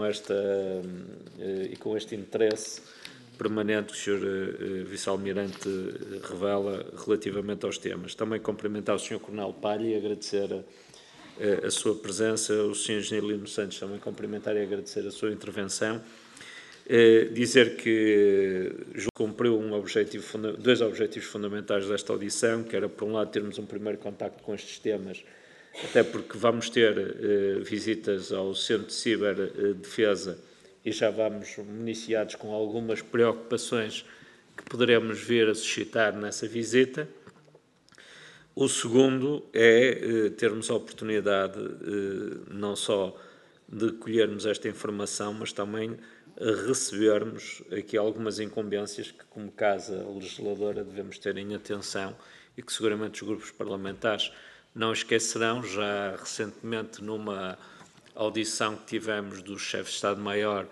S1: este interesse permanente que o Sr. Vice-Almirante revela relativamente aos temas. Também cumprimentar o Sr. Coronel Palha e agradecer a sua presença, o Sr. Engenheiro Lino Santos também cumprimentar e agradecer a sua intervenção. Dizer que cumpriu dois objetivos fundamentais desta audição, que era, por um lado, termos um primeiro contacto com estes temas, até porque vamos ter visitas ao Centro de Ciberdefesa e já vamos municiados com algumas preocupações que poderemos vir a suscitar nessa visita. O segundo é termos a oportunidade não só de colhermos esta informação, mas também recebermos aqui algumas incumbências que, como Casa Legisladora, devemos ter em atenção e que seguramente os grupos parlamentares não esquecerão. Já recentemente, numa audição que tivemos do chefe de Estado-Maior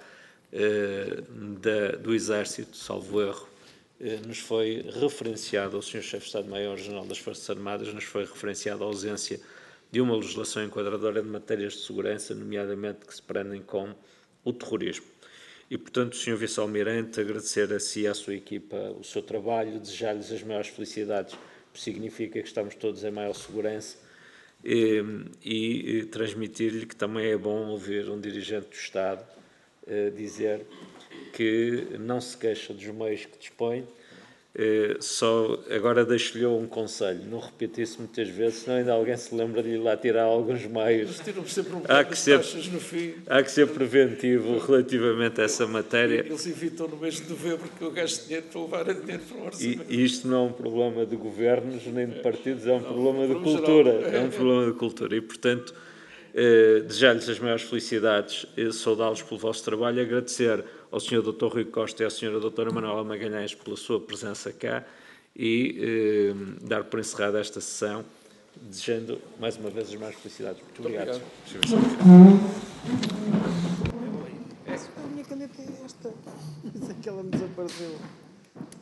S1: do Exército, salvo erro, nos foi referenciado, ao Sr. Chefe de Estado-Maior-General das Forças Armadas, nos foi referenciada a ausência de uma legislação enquadradora de matérias de segurança, nomeadamente que se prendem com o terrorismo. E, portanto, Sr. Vice-Almirante, agradecer a si e à sua equipa o seu trabalho, desejar-lhes as maiores felicidades, que significa que estamos todos em maior segurança, e transmitir-lhe que também é bom ouvir um dirigente do Estado dizer que não se queixa dos meios que dispõe. Só agora deixo-lhe um conselho, não repita isso muitas vezes, senão ainda alguém se lembra de ir lá tirar alguns meios.
S2: Mas tiram sempre um bocado das taxas no fim.
S1: Há que ser preventivo relativamente a essa matéria.
S2: Eles evitam no mês de novembro que eu gasto dinheiro para levar dinheiro para o orçamento.
S1: E isto não é um problema de governos nem de partidos, é um problema de cultura. É um problema de cultura e, portanto, desejar-lhes as maiores felicidades, saudá-los pelo vosso trabalho, agradecer ao Sr. Dr. Rui Costa e à Sra. Doutora Manuela Magalhães pela sua presença cá e dar por encerrada esta sessão, desejando mais uma vez as maiores felicidades. Muito obrigado.
S7: A minha caneta é esta. Isso é que ela me desapareceu.